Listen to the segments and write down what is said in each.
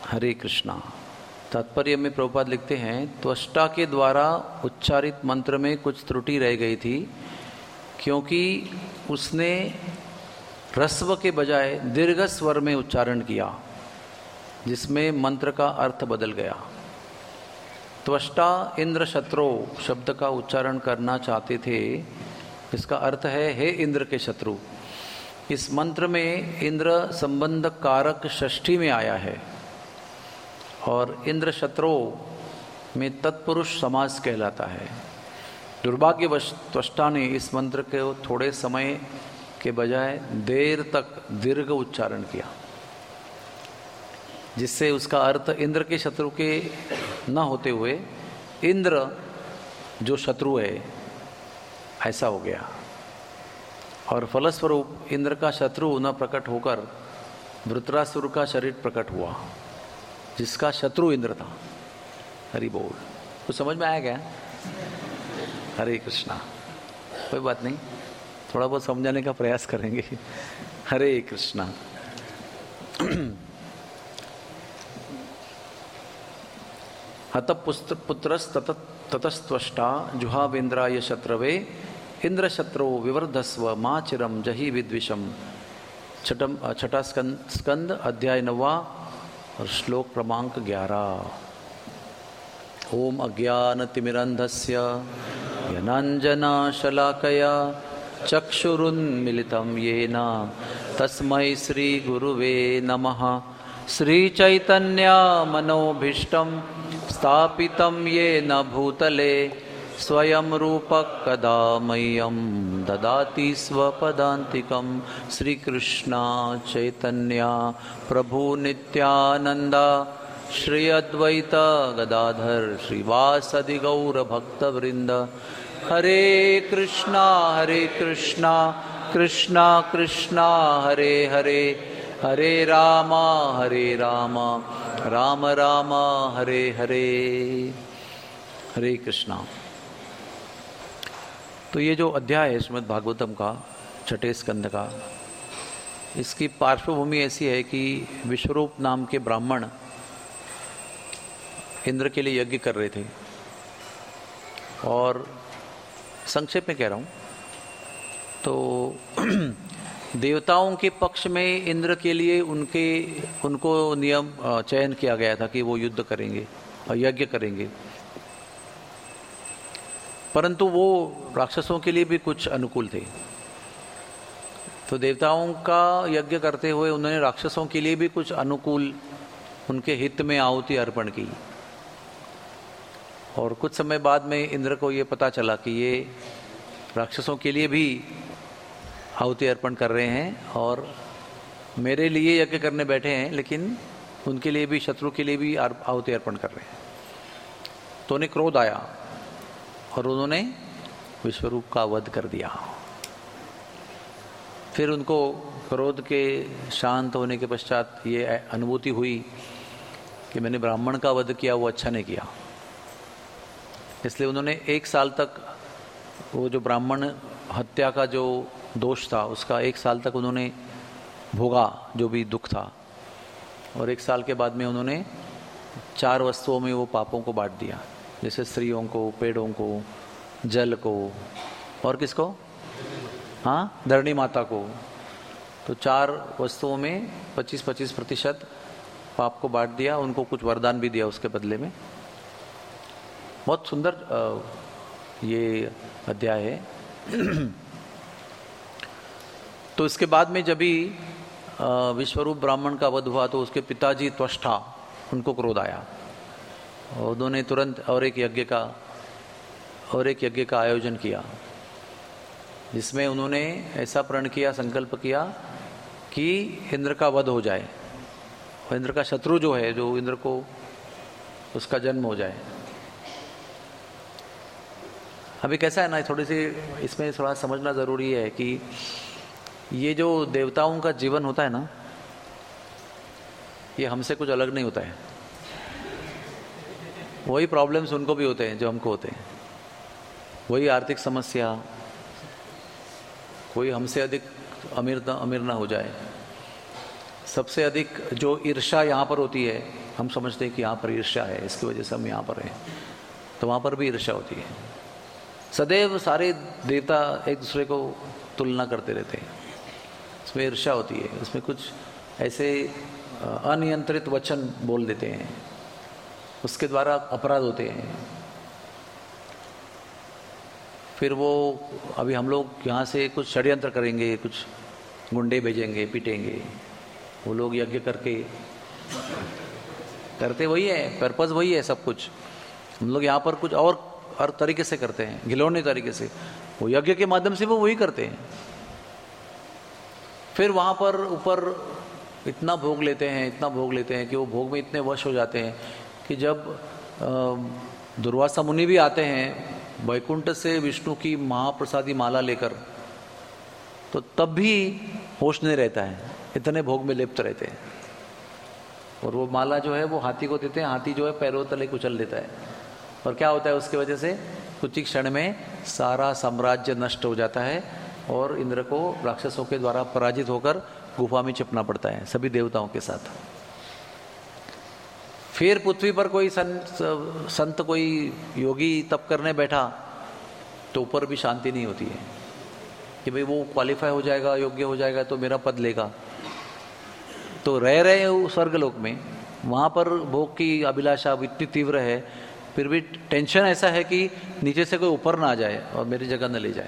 हरे कृष्णा। तात्पर्य में प्रभुपाद लिखते हैं, त्वष्टा के द्वारा उच्चारित मंत्र में कुछ त्रुटि रह गई थी, क्योंकि उसने ह्रस्व के बजाय दीर्घ स्वर में उच्चारण किया, जिसमें मंत्र का अर्थ बदल गया। त्वष्टा इंद्र शत्रु शब्द का उच्चारण करना चाहते थे। इसका अर्थ है, हे इंद्र के शत्रु। इस मंत्र में इंद्र संबंध कारक षष्ठी में आया है और इंद्र शत्रु में तत्पुरुष समास कहलाता है। दुर्भाग्यवश त्वष्टा ने इस मंत्र के थोड़े समय के बजाय देर तक दीर्घ उच्चारण किया, जिससे उसका अर्थ इंद्र के शत्रु के न होते हुए इंद्र जो शत्रु है ऐसा हो गया। और फलस्वरूप इंद्र का शत्रु न प्रकट होकर वृत्रासुर का शरीर प्रकट हुआ, जिसका शत्रु इंद्र था। हरि बोल। कुछ समझ में आया क्या? हरे कृष्णा। कोई बात नहीं, थोड़ा बहुत समझाने का प्रयास करेंगे। हरे कृष्णा। हत पुत्रस्ततस्त्वष्टा जुहावेन्द्राय शत्रवे इंद्र शत्रो विवर्धस्व मां चिरम जहि विद्विषम। छठा स्कंद अध्याय 9 और श्लोक क्रमांक 11। ओम अज्ञानतिमिरन्धस्य ज्ञानाञ्जनशलाकया चक्षुरुन्मिलितं येन तस्मै श्रीगुरुवे नमः। श्रीचैतन्यमनोभीष्टं स्थापितं येन भूतले स्वयं रूपः कदा मह्यं ददाति स्वपदान्तिकं। श्रीकृष्ण चैतन्य प्रभु नित्यानंद श्री अद्वैत गदाधर श्रीवासदि गौर भक्तवृंद। हरे कृष्णा कृष्णा कृष्णा हरे हरे, हरे राम राम राम हरे हरे। हरे कृष्णा। तो ये जो अध्याय है श्रीमद् भागवतम का छठे स्कंद का, इसकी पार्श्वभूमि ऐसी है कि विश्वरूप नाम के ब्राह्मण इंद्र के लिए यज्ञ कर रहे थे। और संक्षेप में कह रहा हूँ तो देवताओं के पक्ष में इंद्र के लिए उनको नियम चयन किया गया था कि वो युद्ध करेंगे और यज्ञ करेंगे, परंतु वो राक्षसों के लिए भी कुछ अनुकूल थे। तो देवताओं का यज्ञ करते हुए उन्होंने राक्षसों के लिए भी कुछ अनुकूल, उनके हित में आहुति अर्पण की। और कुछ समय बाद में इंद्र को ये पता चला कि ये राक्षसों के लिए भी आहुति अर्पण कर रहे हैं और मेरे लिए यज्ञ करने बैठे हैं, लेकिन उनके लिए भी, शत्रु के लिए भी आहुति अर्पण कर रहे हैं। तो उन्हें क्रोध आया और उन्होंने विश्वरूप का वध कर दिया। फिर उनको क्रोध के शांत होने के पश्चात ये अनुभूति हुई कि मैंने ब्राह्मण का वध किया, वो अच्छा नहीं किया। इसलिए उन्होंने 1 साल तक वो जो ब्राह्मण हत्या का जो दोष था उसका 1 साल तक उन्होंने भोगा, जो भी दुख था। और 1 साल के बाद में उन्होंने 4 वस्तुओं में वो पापों को बांट दिया, जैसे स्त्रियों को, पेड़ों को, जल को और किसको? हाँ, धरणी माता को। तो 4 वस्तुओं में 25-25% पाप को बांट दिया। उनको कुछ वरदान भी दिया उसके बदले में। बहुत सुंदर ये अध्याय है। तो इसके बाद में जब भी विश्वरूप ब्राह्मण का वध हुआ तो उसके पिताजी त्वष्टा, उनको क्रोध आया और उन्होंने तुरंत और एक यज्ञ का आयोजन किया, जिसमें उन्होंने ऐसा प्रण किया, संकल्प किया कि इंद्र का वध हो जाए और इंद्र का शत्रु जो है, जो इंद्र को, उसका जन्म हो जाए। अभी कैसा है ना, थोड़ी सी इसमें थोड़ा समझना ज़रूरी है कि ये जो देवताओं का जीवन होता है ना, ये हमसे कुछ अलग नहीं होता है। वही प्रॉब्लम्स उनको भी होते हैं जो हमको होते हैं। वही आर्थिक समस्या, कोई हमसे अधिक अमीर ना हो जाए। सबसे अधिक जो ईर्ष्या यहाँ पर होती है हम समझते हैं कि यहाँ पर ईर्ष्या है, इसकी वजह से हम यहाँ पर हैं, तो वहाँ पर भी ईर्ष्या होती है। सदैव सारे देवता एक दूसरे को तुलना करते रहते हैं, इसमें ईर्ष्या होती है, इसमें कुछ ऐसे अनियंत्रित वचन बोल देते हैं, उसके द्वारा अपराध होते हैं। फिर वो अभी हम लोग यहाँ से कुछ षड्यंत्र करेंगे, कुछ गुंडे भेजेंगे, पीटेंगे, वो लोग यज्ञ करके करते वही है, पर्पस वही है सब कुछ। हम लोग यहाँ पर कुछ और हर तरीके से करते हैं, घिनौने तरीके से, वो यज्ञ के माध्यम से वो वही करते हैं। फिर वहाँ पर ऊपर इतना भोग लेते हैं, इतना भोग लेते हैं कि वो भोग में इतने वश हो जाते हैं कि जब दुर्वासा मुनि भी आते हैं वैकुंठ से विष्णु की महाप्रसादी माला लेकर, तो तब भी होश नहीं रहता है, इतने भोग में लिप्त रहते हैं। और वो माला जो है वो हाथी को देते हैं, हाथी जो है पैरों तले कुचल देता है, और क्या होता है उसकी वजह से कुछ ही क्षण में सारा साम्राज्य नष्ट हो जाता है और इंद्र को राक्षसों के द्वारा पराजित होकर गुफा में छिपना पड़ता है सभी देवताओं के साथ। फिर पृथ्वी पर कोई संत कोई योगी तप करने बैठा तो ऊपर भी शांति नहीं होती है कि भाई वो क्वालिफाई हो जाएगा, योग्य हो जाएगा तो मेरा पद लेगा। तो रह रहे स्वर्गलोक में, वहाँ पर भोग की अभिलाषा इतनी तीव्र है, फिर भी टेंशन ऐसा है कि नीचे से कोई ऊपर ना आ जाए और मेरी जगह न ले जाए।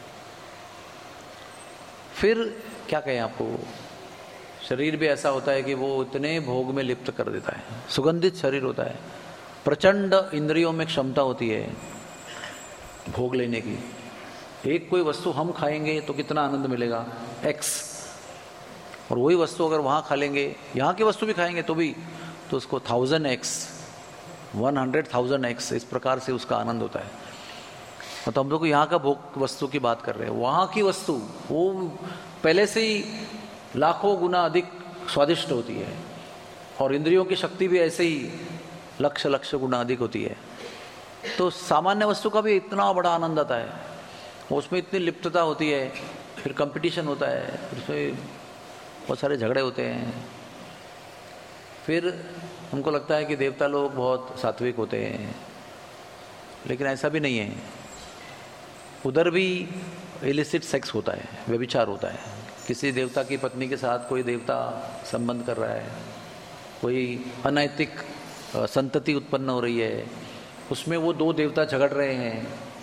फिर क्या कहें आपको, शरीर भी ऐसा होता है कि वो इतने भोग में लिप्त कर देता है, सुगंधित शरीर होता है, प्रचंड इंद्रियों में क्षमता होती है भोग लेने की। एक कोई वस्तु हम खाएंगे तो कितना आनंद मिलेगा, एक्स, और वही वस्तु अगर वहाँ खा लेंगे, यहाँ की वस्तु भी खाएंगे तो भी, तो उसको 1000x 100,000x इस प्रकार से उसका आनंद होता है। तो हम लोग यहाँ का भोग वस्तु की बात कर रहे हैं, वहाँ की वस्तु वो पहले से ही लाखों गुना अधिक स्वादिष्ट होती है, और इंद्रियों की शक्ति भी ऐसे ही लक्ष गुना अधिक होती है। तो सामान्य वस्तु का भी इतना बड़ा आनंद आता है, उसमें इतनी लिप्तता होती है, फिर कंपटीशन होता है, उसमें बहुत सारे झगड़े होते हैं। फिर हमको लगता है कि देवता लोग बहुत सात्विक होते हैं, लेकिन ऐसा भी नहीं है। उधर भी इलिसिट सेक्स होता है, व्यभिचार होता है। किसी देवता की पत्नी के साथ कोई देवता संबंध कर रहा है, कोई अनैतिक संतति उत्पन्न हो रही है, उसमें वो दो देवता झगड़ रहे हैं।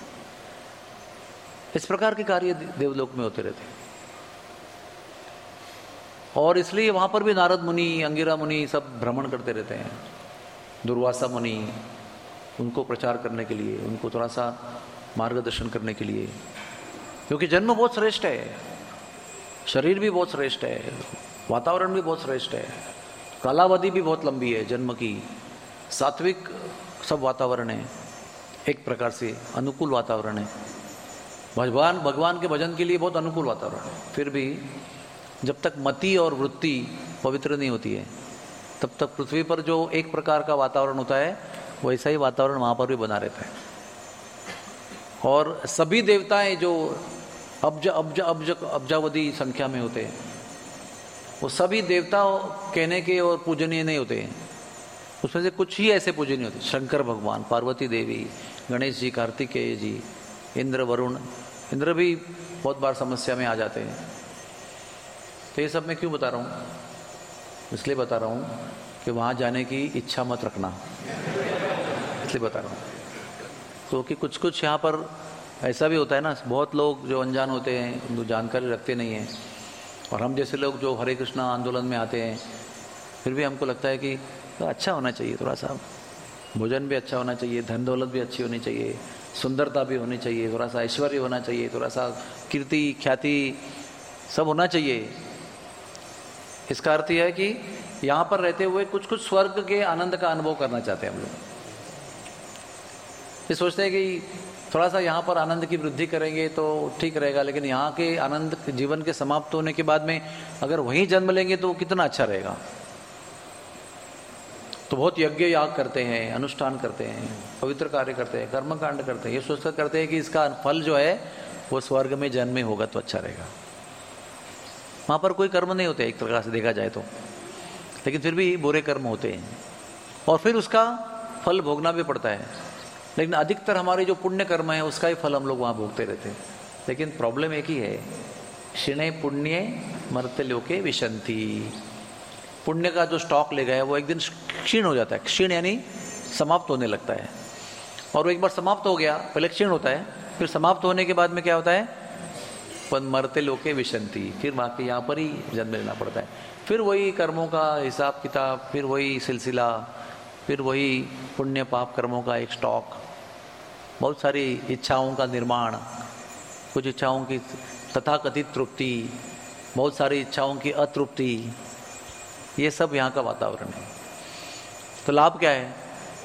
इस प्रकार के कार्य देवलोक में होते रहते हैं। और इसलिए वहाँ पर भी नारद मुनि, अंगिरा मुनि सब भ्रमण करते रहते हैं, दुर्वासा मुनि, उनको प्रचार करने के लिए, उनको थोड़ा सा मार्गदर्शन करने के लिए। क्योंकि जन्म बहुत श्रेष्ठ है, शरीर भी बहुत श्रेष्ठ है, वातावरण भी बहुत श्रेष्ठ है, कालावधि भी बहुत लंबी है जन्म की, सात्विक सब वातावरण है, एक प्रकार से अनुकूल वातावरण है। भगवान के भजन के लिए बहुत अनुकूल वातावरण है। फिर भी जब तक मति और वृत्ति पवित्र नहीं होती है, तब तक पृथ्वी पर जो एक प्रकार का वातावरण होता है, वैसा ही वातावरण वहाँ पर भी बना रहता है। और सभी देवताएं जो अब्जावधि संख्या में होते हैं, वो सभी देवता कहने के और पूजनीय नहीं होते हैं। उसमें से कुछ ही ऐसे पूजनीय होते हैं, शंकर भगवान, पार्वती देवी, गणेश जी, कार्तिकेय जी, इंद्र, वरुण। इंद्र भी बहुत बार समस्या में आ जाते हैं। तो ये सब मैं क्यों बता रहा हूँ, इसलिए बता रहा हूँ कि वहाँ जाने की इच्छा मत रखना, इसलिए बता रहा हूँ। क्योंकि कुछ कुछ यहाँ पर ऐसा भी होता है ना, बहुत लोग जो अनजान होते हैं, जो जानकारी रखते नहीं हैं, और हम जैसे लोग जो हरे कृष्णा आंदोलन में आते हैं, फिर भी हमको लगता है कि तो अच्छा होना चाहिए, थोड़ा सा भोजन भी अच्छा होना चाहिए, धन दौलत भी अच्छी होनी चाहिए, सुंदरता भी होनी चाहिए, थोड़ा सा ऐश्वर्य होना चाहिए, थोड़ा सा कीर्ति ख्याति सब होना चाहिए। इसका अर्थ यह है कि यहाँ पर रहते हुए कुछ कुछ स्वर्ग के आनंद का अनुभव करना चाहते हैं हम लोग। ये सोचते हैं कि थोड़ा सा यहाँ पर आनंद की वृद्धि करेंगे तो ठीक रहेगा, लेकिन यहाँ के आनंद जीवन के समाप्त होने के बाद में अगर वहीं जन्म लेंगे तो कितना अच्छा रहेगा। तो बहुत यज्ञ याग करते हैं, अनुष्ठान करते हैं, पवित्र कार्य करते हैं, कर्म कांड करते हैं, ये सोचकर करते हैं कि इसका फल जो है वो स्वर्ग में जन्म में होगा तो अच्छा रहेगा। वहाँ पर कोई कर्म नहीं होते एक प्रकार से देखा जाए तो, लेकिन फिर भी बुरे कर्म होते हैं। और फिर उसका फल भोगना भी पड़ता है। लेकिन अधिकतर हमारे जो पुण्य कर्म है उसका ही फल हम लोग वहाँ भोगते रहते हैं। लेकिन प्रॉब्लम एक ही है, क्षीणे पुण्य मर्त्यलोके विशन्ति। पुण्य का जो स्टॉक ले गया वो एक दिन क्षीण हो जाता है। क्षीण यानी समाप्त होने लगता है। और वो एक बार समाप्त हो गया, पहले क्षीण होता है, फिर समाप्त होने के बाद में क्या होता है, मर्त्यलोके विशन्ति, फिर वहाँ के यहाँ पर ही जन्म लेना पड़ता है। फिर वही कर्मों का हिसाब किताब, फिर वही सिलसिला, फिर वही पुण्य पाप कर्मों का एक स्टॉक, बहुत सारी इच्छाओं का निर्माण, कुछ इच्छाओं की तथाकथित तृप्ति, बहुत सारी इच्छाओं की अतृप्ति, ये सब यहाँ का वातावरण है। तो लाभ क्या है?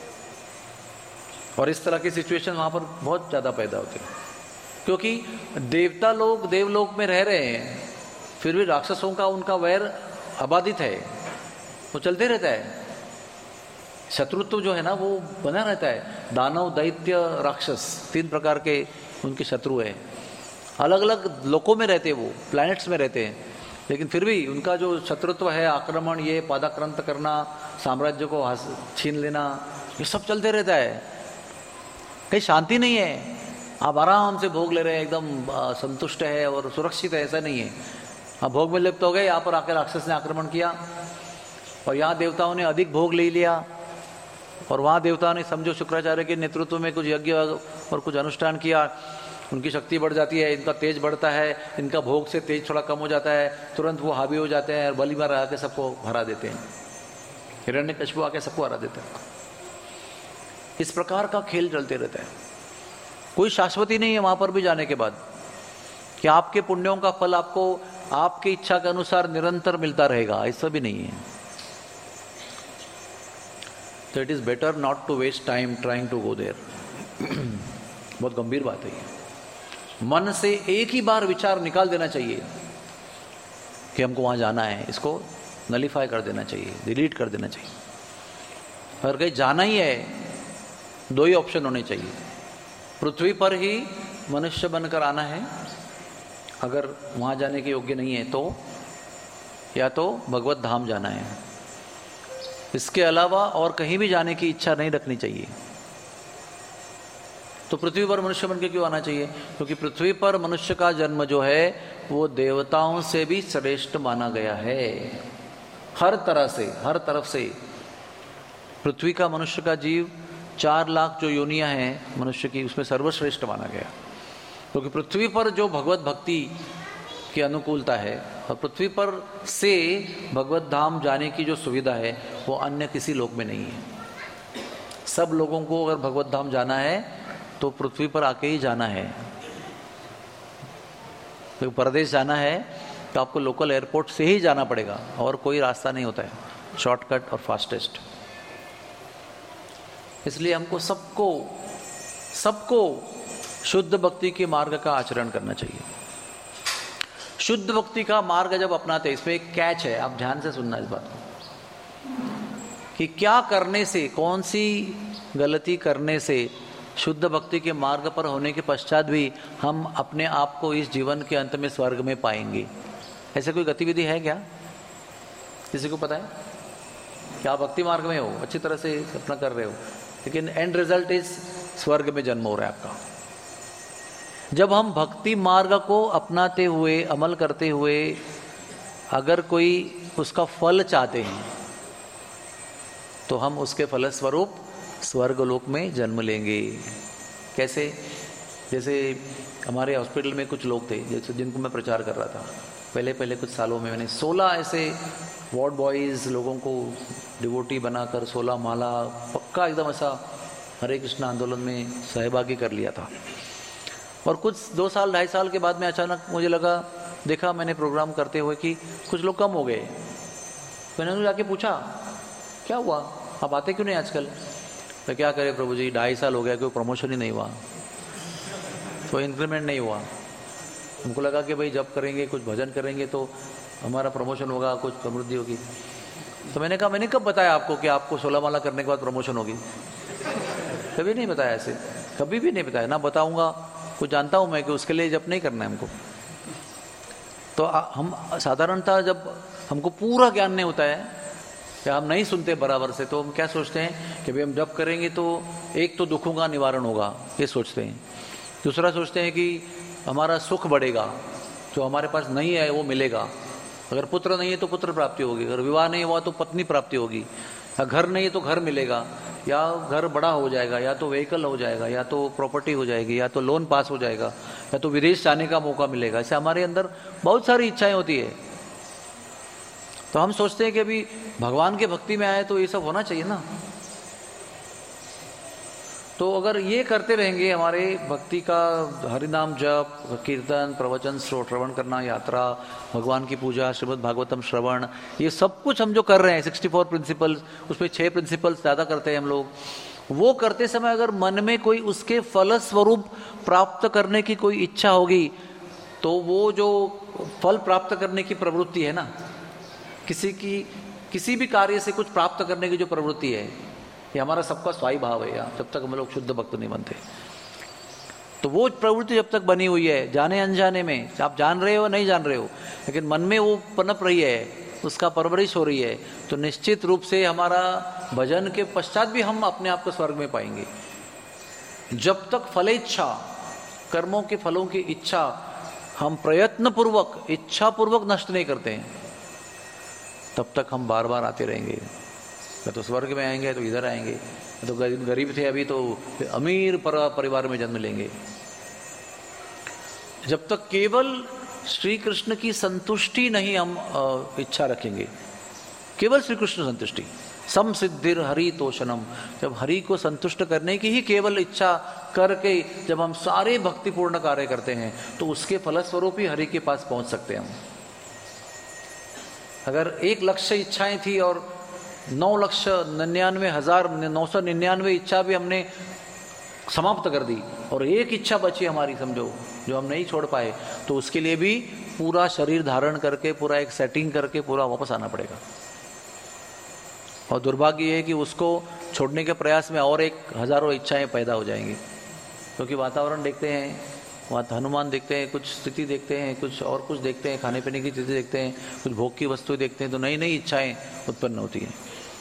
और इस तरह की सिचुएशन वहाँ पर बहुत ज़्यादा पैदा होती है, क्योंकि देवता लोग देवलोक में रह रहे हैं, फिर भी राक्षसों का उनका वैर अबाधित है, वो चलते रहता है। शत्रुत्व जो है ना वो बना रहता है। दानव, दैत्य, राक्षस, 3 प्रकार के उनके शत्रु हैं। अलग अलग लोकों में रहते हैं, वो प्लैनेट्स में रहते हैं, लेकिन फिर भी उनका जो शत्रुत्व है, आक्रमण, ये पादाक्रांत करना, साम्राज्य को छीन लेना, ये सब चलते रहता है। कहीं शांति नहीं है। आप आराम से भोग ले रहे हैं, एकदम संतुष्ट है और सुरक्षित है, ऐसा नहीं है। आप भोग में लिप्त हो गए, यहाँ पर आकर राक्षस ने आक्रमण किया और यहाँ देवताओं ने अधिक भोग ले लिया, और वहाँ देवताओं ने समझो शुक्राचार्य के नेतृत्व में कुछ यज्ञ और कुछ अनुष्ठान किया, उनकी शक्ति बढ़ जाती है, इनका तेज बढ़ता है, इनका भोग से तेज थोड़ा कम हो जाता है, तुरंत वो हावी हो जाते हैं और बलि में आके सबको हरा देते हैं। हिरण्यकशिपु आके सबको हरा देता है। इस प्रकार का खेल चलते रहता है। कोई शाश्वती नहीं है वहां पर भी जाने के बाद कि आपके पुण्यों का फल आपको आपकी इच्छा के अनुसार निरंतर मिलता रहेगा, ऐसा भी नहीं है। तो it is better not to waste time trying to go there. बहुत गंभीर बात है ये। मन से एक ही बार विचार निकाल देना चाहिए कि हमको वहां जाना है, इसको नलीफाई कर देना चाहिए, डिलीट कर देना चाहिए। अगर कहीं जाना ही है, 2 ही ऑप्शन होने चाहिए। पृथ्वी पर ही मनुष्य बनकर आना है, अगर वहां जाने के योग्य नहीं है तो, या तो भगवत धाम जाना है। इसके अलावा और कहीं भी जाने की इच्छा नहीं रखनी चाहिए। तो पृथ्वी पर मनुष्य बनकर क्यों आना चाहिए? क्योंकि पृथ्वी पर मनुष्य का जन्म जो है वो देवताओं से भी श्रेष्ठ माना गया है। हर तरह से, हर तरफ से पृथ्वी का मनुष्य का जीव 4 लाख जो योनियां हैं मनुष्य की, उसमें सर्वश्रेष्ठ माना गया। क्योंकि पृथ्वी पर जो भगवत भक्ति की अनुकूलता है और पृथ्वी पर से भगवत धाम जाने की जो सुविधा है वो अन्य किसी लोक में नहीं है। सब लोगों को अगर भगवत धाम जाना है तो पृथ्वी पर आके ही जाना है। तो परदेश जाना है तो आपको लोकल एयरपोर्ट से ही जाना पड़ेगा और कोई रास्ता नहीं होता है, शॉर्टकट और फास्टेस्ट। इसलिए हमको सबको शुद्ध भक्ति के मार्ग का आचरण करना चाहिए। शुद्ध भक्ति का मार्ग जब अपनाते हैं, इसमें एक कैच है, आप ध्यान से सुनना इस बात को, कि क्या करने से, कौन सी गलती करने से शुद्ध भक्ति के मार्ग पर होने के पश्चात भी हम अपने आप को इस जीवन के अंत में स्वर्ग में पाएंगे। ऐसे कोई गतिविधि है क्या? किसी को पता है? क्या आप भक्ति मार्ग में हो, अच्छी तरह से अपना कर रहे हो, लेकिन एंड रिजल्ट इज स्वर्ग में जन्म हो रहा है आपका। जब हम भक्ति मार्ग को अपनाते हुए, अमल करते हुए अगर कोई उसका फल चाहते हैं तो हम उसके फलस्वरूप स्वर्गलोक में जन्म लेंगे। कैसे? जैसे हमारे हॉस्पिटल में कुछ लोग थे जैसे जिनको मैं प्रचार कर रहा था पहले कुछ सालों में, मैंने 16 ऐसे वार्ड बॉयज लोगों को डिवोटी बनाकर 16 माला पक्का एकदम ऐसा हरे कृष्ण आंदोलन में सहभागी कर लिया था। और कुछ 2 साल 2.5 साल के बाद में अचानक मुझे लगा, देखा मैंने प्रोग्राम करते हुए कि कुछ लोग कम हो गए। मैंने उन्हें जाके पूछा क्या हुआ, आप आते क्यों नहीं आजकल? तो क्या करे प्रभु जी, 2.5 साल हो गया, कोई प्रमोशन ही नहीं हुआ, कोई इंक्रीमेंट नहीं हुआ। हमको लगा कि भाई जब करेंगे, कुछ भजन करेंगे तो हमारा प्रमोशन होगा, कुछ समृद्धि होगी। तो मैंने कहा, मैंने कब बताया आपको कि आपको 16 माला करने के बाद प्रमोशन होगी? कभी नहीं बताया, ऐसे कभी भी नहीं बताया, ना बताऊंगा। कुछ जानता हूं मैं कि उसके लिए जब नहीं करना है हमको। तो हम साधारणतः जब हमको पूरा ज्ञान नहीं होता है या हम नहीं सुनते बराबर से, तो हम क्या सोचते हैं कि भाई हम जप करेंगे तो एक तो दुखों का निवारण होगा, ये सोचते हैं। दूसरा सोचते हैं कि हमारा सुख बढ़ेगा, जो हमारे पास नहीं है वो मिलेगा। अगर पुत्र नहीं है तो पुत्र प्राप्ति होगी, अगर विवाह नहीं हुआ तो पत्नी प्राप्ति होगी, या घर नहीं है तो घर मिलेगा, या घर बड़ा हो जाएगा, या तो व्हीकल हो जाएगा, या तो प्रॉपर्टी हो जाएगी, या तो लोन पास हो जाएगा, या तो विदेश जाने का मौका मिलेगा। ऐसे हमारे अंदर बहुत सारी इच्छाएं होती है। तो हम सोचते हैं कि अभी भगवान के भक्ति में आए तो ये सब होना चाहिए ना। तो अगर ये करते रहेंगे, हमारे भक्ति का हरिनाम जप, कीर्तन, प्रवचन श्रवण करना, यात्रा, भगवान की पूजा, श्रीमद् भागवतम श्रवण, ये सब कुछ हम जो कर रहे हैं 64 प्रिंसिपल्स, उसमें 6 प्रिंसिपल्स ज़्यादा करते हैं हम लोग। वो करते समय अगर मन में कोई उसके फल स्वरूप प्राप्त करने की कोई इच्छा होगी, तो वो जो फल प्राप्त करने की प्रवृत्ति है ना, किसी भी कार्य से कुछ प्राप्त करने की जो प्रवृत्ति है, ये हमारा सबका स्वाभाविक भाव है यार, जब तक हम लोग शुद्ध भक्त नहीं बनते। तो वो प्रवृत्ति जब तक बनी हुई है, जाने अनजाने में, आप जान रहे हो नहीं जान रहे हो, लेकिन मन में वो पनप रही है, उसका परवरिश हो रही है, तो निश्चित रूप से हमारा भजन के पश्चात भी हम अपने आप को स्वर्ग में पाएंगे। जब तक फलेच्छा, कर्मों के फलों की इच्छा हम प्रयत्न पूर्वक, इच्छा पूर्वक नष्ट नहीं करते हैं, तब तक हम बार बार आते रहेंगे। तो स्वर्ग में आएंगे तो इधर आएंगे, तो गरीब थे अभी तो अमीर परिवार में जन्म लेंगे। जब तक केवल श्री कृष्ण की संतुष्टि नहीं हम इच्छा रखेंगे, केवल श्री कृष्ण संतुष्टि, सम सिद्धिर हरि तोषणम, जब हरि को संतुष्ट करने की ही केवल इच्छा करके जब हम सारे भक्तिपूर्ण कार्य करते हैं, तो उसके फलस्वरूप ही हरि के पास पहुंच सकते हैं हम। अगर 1 लक्ष्य इच्छाएं थी और 9,99,999 इच्छा भी हमने समाप्त कर दी, और एक इच्छा बची हमारी, समझो, जो हम नहीं छोड़ पाए, तो उसके लिए भी पूरा शरीर धारण करके, पूरा एक सेटिंग करके पूरा वापस आना पड़ेगा। और दुर्भाग्य ये है कि उसको छोड़ने के प्रयास में और 1,000 इच्छाएं पैदा हो जाएंगी, क्योंकि वातावरण देखते हैं, वहाँ हनुमान देखते हैं, कुछ स्थिति देखते हैं, कुछ और कुछ देखते हैं, खाने पीने की चीज़ें देखते हैं, कुछ भोग की वस्तुएं देखते हैं, तो नई नई इच्छाएं उत्पन्न होती हैं।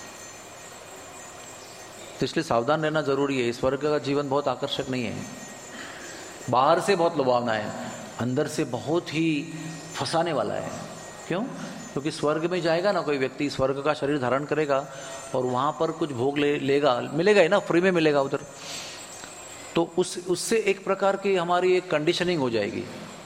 तो इसलिए सावधान रहना जरूरी है। स्वर्ग का जीवन बहुत आकर्षक नहीं है, बाहर से बहुत लुभावना है, अंदर से बहुत ही फंसाने वाला है। क्यों? क्योंकि स्वर्ग में जाएगा ना कोई व्यक्ति, स्वर्ग का शरीर धारण करेगा और वहाँ पर कुछ भोग लेगा, मिलेगा ही ना, फ्री में मिलेगा उधर, तो उससे एक प्रकार की हमारी एक कंडीशनिंग हो जाएगी।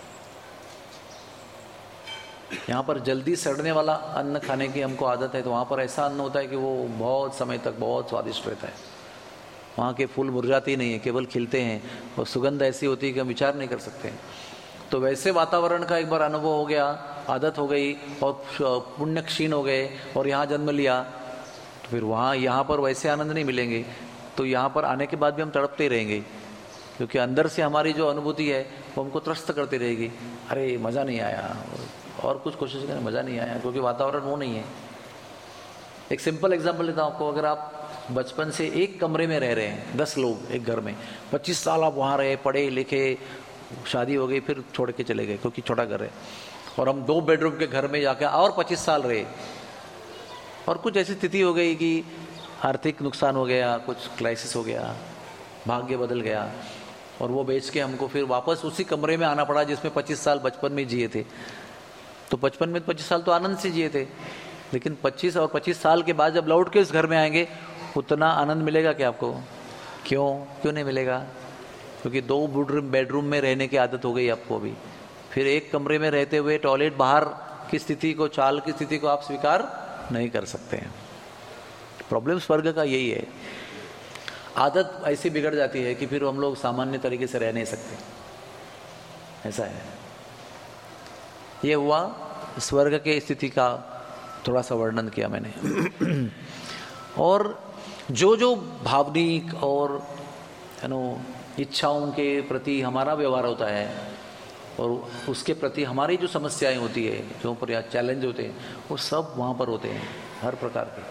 यहाँ पर जल्दी सड़ने वाला अन्न खाने की हमको आदत है, तो वहाँ पर ऐसा अन्न होता है कि वो बहुत समय तक बहुत स्वादिष्ट रहता है। वहाँ के फूल मुरझाते ही नहीं है, केवल खिलते हैं, और सुगंध ऐसी होती है कि हम विचार नहीं कर सकते हैं। तो वैसे वातावरण का एक बार अनुभव हो गया, आदत हो गई, और पुण्य क्षीण हो गए, और यहाँ जन्म लिया, तो फिर यहाँ पर वैसे आनंद नहीं मिलेंगे। तो यहाँ पर आने के बाद भी हम तड़पते ही रहेंगे, क्योंकि अंदर से हमारी जो अनुभूति है वो हमको त्रस्त करती रहेगी। अरे मज़ा नहीं आया, और कुछ कोशिश करें, मज़ा नहीं आया, क्योंकि वातावरण वो नहीं है। एक सिंपल एग्जांपल देता हूँ आपको। अगर आप बचपन से एक कमरे में रह रहे हैं, 10 लोग एक घर में, 25 साल आप वहाँ रहे, पढ़े लिखे, शादी हो गई, फिर छोड़ के चले गए क्योंकि छोटा घर है, और हम 2 बेडरूम के घर में जाकर और 25 साल रहे, और कुछ ऐसी स्थिति हो गई कि आर्थिक नुकसान हो गया, कुछ क्राइसिस हो गया, भाग्य बदल गया, और वो बेच के हमको फिर वापस उसी कमरे में आना पड़ा जिसमें 25 साल बचपन में जिए थे। तो बचपन में 25 साल तो आनंद से जिए थे, लेकिन 25 साल के बाद जब लौट के इस घर में आएंगे, उतना आनंद मिलेगा क्या आपको? क्यों नहीं मिलेगा? क्योंकि 2 बेडरूम में रहने की आदत हो गई आपको अभी। फिर एक कमरे में रहते हुए टॉयलेट बाहर की स्थिति को, चाल की स्थिति को आप स्वीकार नहीं कर सकते हैं। प्रॉब्लम स्वर्ग का यही है, आदत ऐसी बिगड़ जाती है कि फिर हम लोग सामान्य तरीके से रह नहीं सकते, ऐसा है। ये हुआ स्वर्ग के स्थिति का थोड़ा सा वर्णन किया मैंने। और जो भावनिक और इच्छाओं के प्रति हमारा व्यवहार होता है, और उसके प्रति हमारी जो समस्याएं होती है, जो पर चैलेंज होते हैं, वो सब वहाँ पर होते हैं, हर प्रकार के।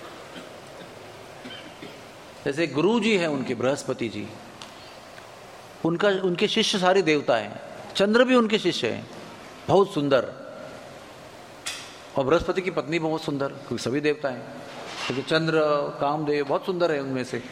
जैसे गुरु जी हैं उनके, बृहस्पति जी, उनके शिष्य सारे देवता हैं, चंद्र भी उनके शिष्य हैं, बहुत सुंदर, और बृहस्पति की पत्नी बहुत सुंदर, क्योंकि सभी देवता हैं, क्योंकि चंद्र कामदेव बहुत सुंदर है उनमें से।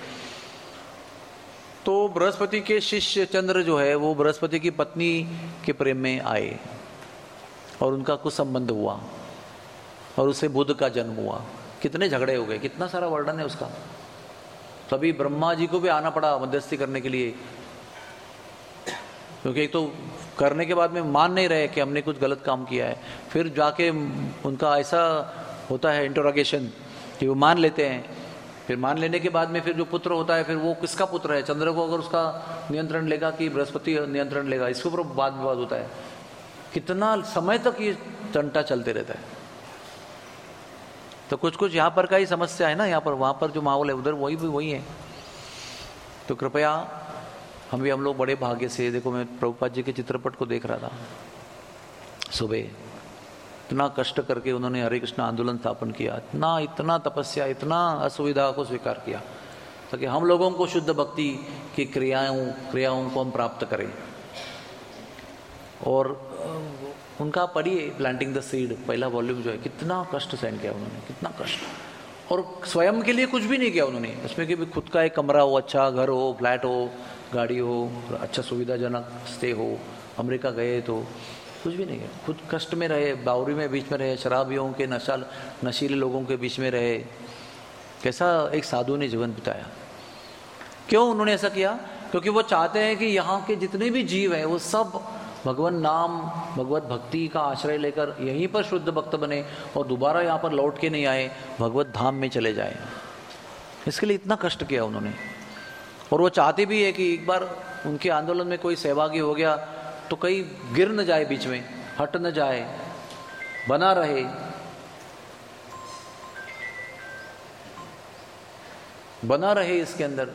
तो बृहस्पति के शिष्य चंद्र जो है वो बृहस्पति की पत्नी के प्रेम में आए और उनका कुछ संबंध हुआ और उससे बुध का जन्म हुआ। कितने झगड़े हो गए, कितना सारा वर्णन है उसका। तभी ब्रह्मा जी को भी आना पड़ा मध्यस्थी करने के लिए, क्योंकि एक तो करने के बाद में मान नहीं रहे कि हमने कुछ गलत काम किया है। फिर जाके उनका ऐसा होता है इंटरोगेशन कि वो मान लेते हैं। फिर मान लेने के बाद में फिर जो पुत्र होता है, फिर वो किसका पुत्र है, चंद्र को अगर उसका नियंत्रण लेगा कि बृहस्पति नियंत्रण लेगा, इसके ऊपर वाद विवाद होता है। कितना समय तक ये टंटा चलते रहता है। तो कुछ कुछ यहाँ पर का ही समस्या है ना, यहाँ पर, वहाँ पर जो माहौल है उधर वही भी वही है। तो कृपया हम लोग बड़े भाग्य से, देखो मैं प्रभुपाद जी के चित्रपट को देख रहा था सुबह, इतना कष्ट करके उन्होंने हरे कृष्ण आंदोलन स्थापन किया, इतना तपस्या, इतना असुविधा को स्वीकार किया ताकि हम लोगों को शुद्ध भक्ति की क्रियाओं को हम प्राप्त करें। और उनका पढ़िए प्लांटिंग द सीड, पहला वॉल्यूम जो है, कितना कष्ट सहन किया उन्होंने, कितना कष्ट। और स्वयं के लिए कुछ भी नहीं किया उन्होंने, उसमें कि खुद का एक कमरा हो, अच्छा घर हो, फ्लैट हो, गाड़ी हो, अच्छा सुविधाजनक स्टे हो, अमेरिका गए तो कुछ भी नहीं किया। खुद कष्ट में रहे, बावरी में बीच में रहे, शराबियों के नशीले लोगों के बीच में रहे। कैसा एक साधु ने जीवन बिताया। क्यों उन्होंने ऐसा किया? क्योंकि वो चाहते हैं कि यहाँ के जितने भी जीव हैं वो सब भगवान नाम, भगवत भक्ति का आश्रय लेकर यहीं पर शुद्ध भक्त बने और दोबारा यहाँ पर लौट के नहीं आए, भगवत धाम में चले जाए। इसके लिए इतना कष्ट किया उन्होंने। और वो चाहते भी है कि एक बार उनके आंदोलन में कोई सहभागी हो गया तो कहीं गिर न जाए, बीच में हट न जाए, बना रहे। बना रहे, इसके अंदर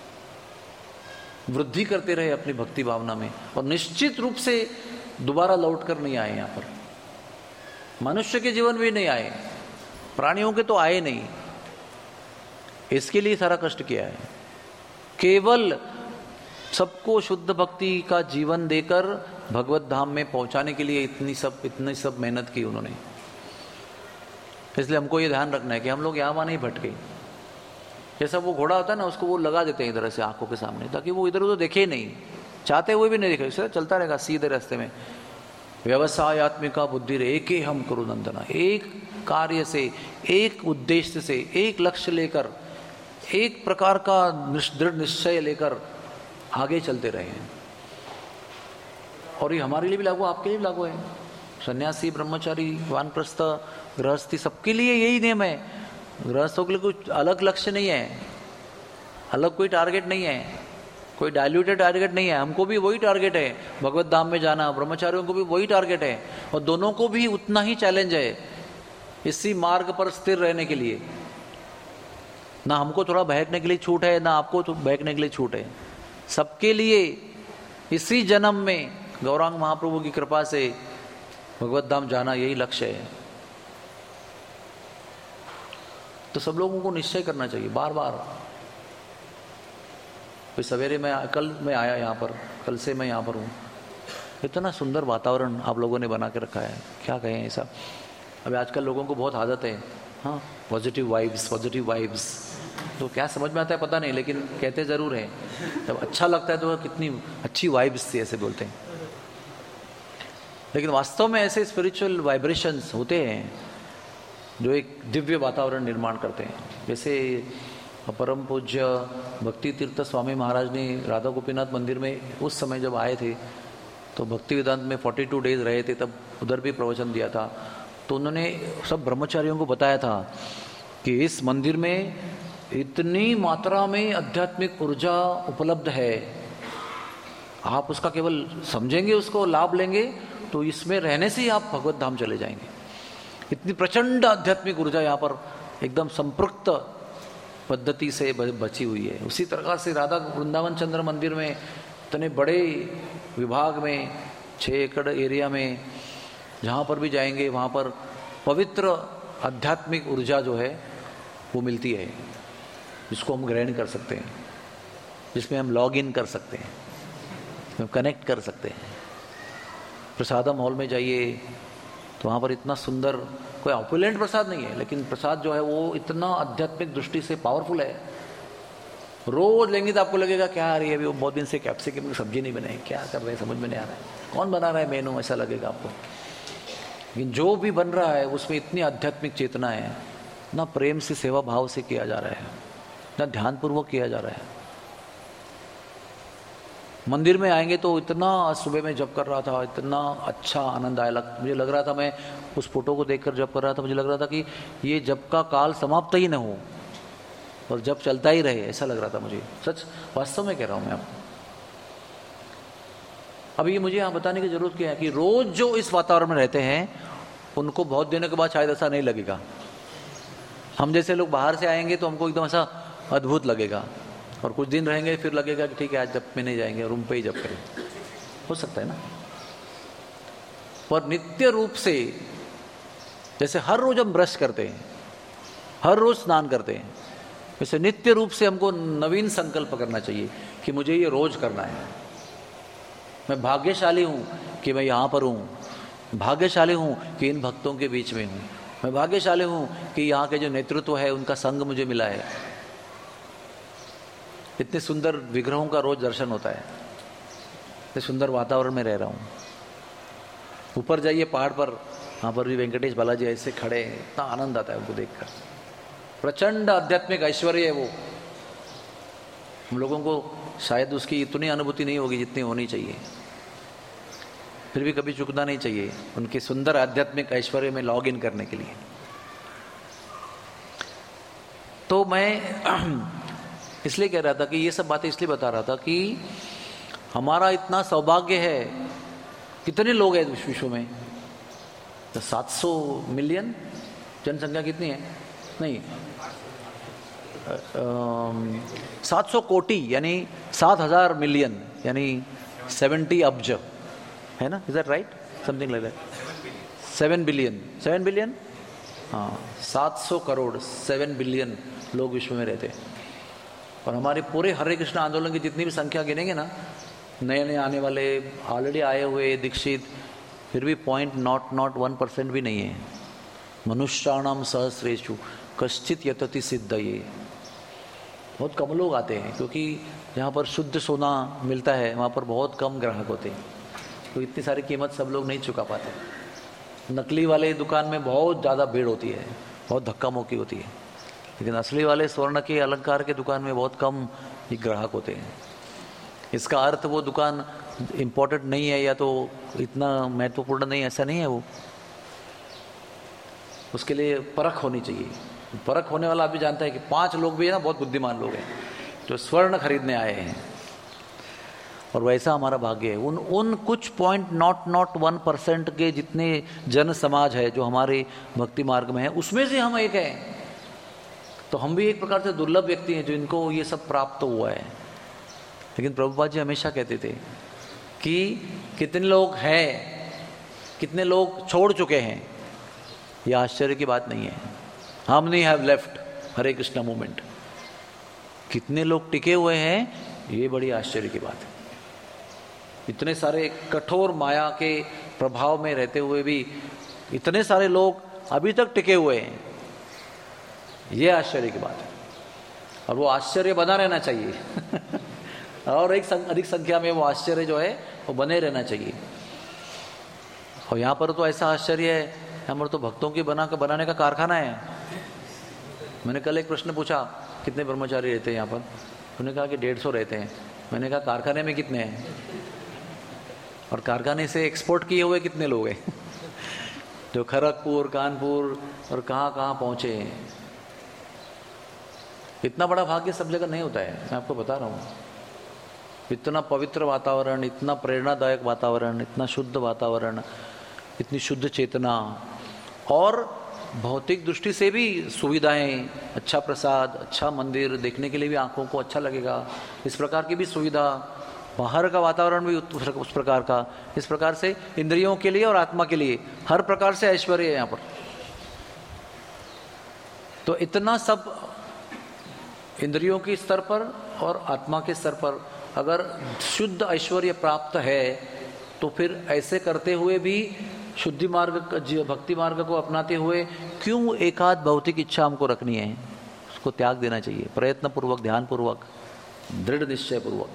वृद्धि करते रहे अपनी भक्ति भावना में, और निश्चित रूप से दोबारा लौट कर नहीं आए। यहाँ पर मनुष्य के जीवन में नहीं आए, प्राणियों के तो आए नहीं। इसके लिए सारा कष्ट किया है। केवल सबको शुद्ध भक्ति का जीवन देकर भगवत धाम में पहुंचाने के लिए इतनी सब मेहनत की उन्होंने। इसलिए हमको ये ध्यान रखना है कि हम लोग यहाँ वहाँ नहीं भटके। जैसा वो घोड़ा होता है ना, उसको वो लगा देते हैं इधर से आंखों के सामने, ताकि वो इधर उधर देखे नहीं, चाहते हुए भी नहीं देखे, इससे चलता रहेगा सीधे रास्ते में। व्यवसायत्मिका बुद्धि रे एके हम करो नंदना, एक कार्य से, एक उद्देश्य से, एक लक्ष्य लेकर, एक प्रकार का दृढ़ निश्चय लेकर आगे चलते रहे हैं। और ये हमारे लिए भी लागू, आपके लिए भी लागू है। सन्यासी, ब्रह्मचारी, वानप्रस्थ, गृहस्थी, सबके लिए यही नियम है। गृहस्थों के लिए कुछ अलग लक्ष्य नहीं है, अलग कोई टारगेट नहीं है, कोई डाइल्यूटेड टारगेट नहीं है। हमको भी वही टारगेट है, भगवत धाम में जाना। ब्रह्मचारियों को भी वही टारगेट है, और दोनों को भी उतना ही चैलेंज है इसी मार्ग पर स्थिर रहने के लिए। ना हमको थोड़ा बहकने के लिए छूट है, ना आपको तो बहकने के लिए छूट है। सबके लिए इसी जन्म में गौरांग महाप्रभु की कृपा से भगवत धाम जाना यही लक्ष्य है। तो सब लोगों को निश्चय करना चाहिए बार बार। फिर सवेरे कल मैं आया यहाँ पर, कल से मैं यहाँ पर हूँ। इतना सुंदर वातावरण आप लोगों ने बना के रखा है, क्या कहें ऐसा। अभी आजकल लोगों को बहुत आदत है, हाँ, पॉजिटिव वाइब्स। तो क्या समझ में आता है पता नहीं, लेकिन कहते ज़रूर हैं। जब अच्छा लगता है तो कितनी अच्छी वाइब्स थी, ऐसे बोलते हैं। लेकिन वास्तव में ऐसे स्पिरिचुअल वाइब्रेशंस होते हैं जो एक दिव्य वातावरण निर्माण करते हैं। जैसे परम पूज्य भक्ति तीर्थ स्वामी महाराज ने राधा गोपीनाथ मंदिर में उस समय जब आए थे तो भक्ति वेदांत में 42 डेज रहे थे, तब उधर भी प्रवचन दिया था। तो उन्होंने सब ब्रह्मचारियों को बताया था कि इस मंदिर में इतनी मात्रा में आध्यात्मिक ऊर्जा उपलब्ध है, आप उसका केवल समझेंगे, उसको लाभ लेंगे तो इसमें रहने से ही आप भगवत धाम चले जाएंगे। इतनी प्रचंड आध्यात्मिक ऊर्जा यहाँ पर एकदम संपृक्त पद्धति से बची हुई है। उसी तरह से राधा वृंदावन चंद्र मंदिर में इतने बड़े विभाग में 6 एकड़ एरिया में जहाँ पर भी जाएंगे वहाँ पर पवित्र आध्यात्मिक ऊर्जा जो है वो मिलती है, जिसको हम ग्रहण कर सकते हैं, जिसमें हम लॉग इन कर सकते हैं, हम कनेक्ट कर सकते हैं। प्रसादम हॉल में जाइए तो वहाँ पर इतना सुंदर कोई ऑपुलेंट प्रसाद नहीं है, लेकिन प्रसाद जो है वो इतना आध्यात्मिक दृष्टि से पावरफुल है। रोज लेंगे तो आपको लगेगा क्या आ रही है, अभी वो बहुत दिन से कैप्सिकम की सब्जी नहीं बनाई, क्या कर रहे हैं समझ में नहीं आ रहा है, कौन बना रहा है मेनू, ऐसा लगेगा आपको। लेकिन जो भी बन रहा है उसमें इतनी आध्यात्मिक चेतना है, इतना प्रेम से सेवा भाव से किया जा रहा है, इतना ध्यानपूर्वक किया जा रहा है। मंदिर में आएंगे तो इतना सुबह में जप कर रहा था, इतना अच्छा आनंद आया, मुझे लग रहा था, मैं उस फोटो को देखकर जप कर रहा था, मुझे लग रहा था कि ये जप का काल समाप्त ही न हो और जप चलता ही रहे, ऐसा लग रहा था मुझे। सच वास्तव में कह रहा हूं मैं आपको। अभी ये मुझे यहाँ बताने की जरूरत क्या है कि रोज जो इस वातावरण में रहते हैं उनको बहुत दिनों के बाद शायद ऐसा नहीं लगेगा। हम जैसे लोग बाहर से आएंगे तो हमको एकदम ऐसा अद्भुत लगेगा, और कुछ दिन रहेंगे फिर लगेगा कि ठीक है आज जप में नहीं जाएंगे, रूम पे ही जप करें, हो सकता है ना। पर नित्य रूप से, जैसे हर रोज हम ब्रश करते हैं, हर रोज स्नान करते हैं, वैसे नित्य रूप से हमको नवीन संकल्प करना चाहिए कि मुझे ये रोज करना है। मैं भाग्यशाली हूं कि मैं यहां पर हूं, भाग्यशाली हूं कि इन भक्तों के बीच में हूं, मैं भाग्यशाली हूं कि यहाँ के जो नेतृत्व है उनका संग मुझे मिला है, इतने सुंदर विग्रहों का रोज दर्शन होता है, इतने सुंदर वातावरण में रह रहा हूँ। ऊपर जाइए पहाड़ पर, वहाँ पर भी वेंकटेश बालाजी ऐसे खड़े हैं, इतना आनंद आता है उनको देखकर, प्रचंड आध्यात्मिक ऐश्वर्य है वो। हम लोगों को शायद उसकी इतनी अनुभूति नहीं होगी जितनी होनी चाहिए, फिर भी कभी चूकना नहीं चाहिए उनके सुंदर आध्यात्मिक ऐश्वर्य में लॉग इन करने के लिए। तो मैं इसलिए कह रहा था कि ये सब बातें इसलिए बता रहा था कि हमारा इतना सौभाग्य है। कितने लोग हैं विश्व में? तो 700 मिलियन जनसंख्या कितनी है? नहीं, 700 कोटि यानी 7,000 मिलियन यानी 70 अब्ज है ना, is that right? Something like that. 7 billion, 7 billion, हाँ 700 करोड़ 7 बिलियन लोग विश्व में रहते हैं। और हमारे पूरे हरे कृष्ण आंदोलन की जितनी भी संख्या गिनेंगे ना, नए नए आने वाले, ऑलरेडी आए हुए दीक्षित, फिर भी 0.001% भी नहीं है। मनुष्याणाम सहस्रेषु कश्चित यतति सिद्धये। बहुत कम लोग आते हैं क्योंकि जहाँ पर शुद्ध सोना मिलता है वहाँ पर बहुत कम ग्राहक होते हैं, तो इतनी सारी कीमत सब लोग नहीं चुका पाते। नकली वाले दुकान में बहुत ज़्यादा भीड़ होती है, बहुत धक्का मुक्की होती है, लेकिन असली वाले स्वर्ण के अलंकार के दुकान में बहुत कम ही ग्राहक होते हैं। इसका अर्थ वो दुकान इम्पोर्टेंट नहीं है या तो इतना महत्वपूर्ण नहीं, ऐसा नहीं है। वो उसके लिए परख होनी चाहिए। परख होने वाला आप भी जानता है कि 5 लोग भी है ना, बहुत बुद्धिमान लोग हैं जो स्वर्ण खरीदने आए हैं, और वैसा हमारा भाग्य है। उन कुछ 0.001% के जितने जन समाज है जो हमारे भक्ति मार्ग में है, उसमें से हम एक हैं। तो हम भी एक प्रकार से दुर्लभ व्यक्ति हैं जो इनको ये सब प्राप्त हुआ है। लेकिन प्रभुपाद जी हमेशा कहते थे कि कितने लोग हैं, कितने लोग छोड़ चुके हैं, ये आश्चर्य की बात नहीं है। How many have left Hare Krishna movement, कितने लोग टिके हुए हैं, ये बड़ी आश्चर्य की बात है। इतने सारे कठोर माया के प्रभाव में रहते हुए भी इतने सारे लोग अभी तक टिके हुए हैं, ये आश्चर्य की बात है। और वो आश्चर्य बना रहना चाहिए और एक अधिक संख्या में वो आश्चर्य जो है वो बने रहना चाहिए। और यहाँ पर तो ऐसा आश्चर्य है, यहाँ पर तो भक्तों की बनाने का कारखाना है। मैंने कल एक प्रश्न पूछा, कितने ब्रह्मचारी रहते हैं यहाँ पर? उन्होंने कहा कि 150 रहते हैं। मैंने कहा कारखाने में कितने हैं? और कारखाने से एक्सपोर्ट किए हुए कितने लोग हैं जो खड़गपुर, कानपुर और कहाँ कहाँ पहुँचे हैं। इतना बड़ा भाग्य सब जगह नहीं होता है, मैं आपको बता रहा हूँ। इतना पवित्र वातावरण, इतना प्रेरणादायक वातावरण, इतना शुद्ध वातावरण, इतनी शुद्ध चेतना, और भौतिक दृष्टि से भी सुविधाएं, अच्छा प्रसाद, अच्छा मंदिर, देखने के लिए भी आंखों को अच्छा लगेगा, इस प्रकार की भी सुविधा, बाहर का वातावरण भी उस प्रकार का, इस प्रकार से इंद्रियों के लिए और आत्मा के लिए हर प्रकार से ऐश्वर्य है यहाँ पर। तो इतना सब इंद्रियों के स्तर पर और आत्मा के स्तर पर अगर शुद्ध ऐश्वर्य प्राप्त है, तो फिर ऐसे करते हुए भी शुद्धि मार्ग भक्ति मार्ग को अपनाते हुए क्यों एकाध भौतिक इच्छा हमको रखनी है? उसको त्याग देना चाहिए, प्रयत्न पूर्वक, ध्यान पूर्वक, दृढ़ निश्चय पूर्वक।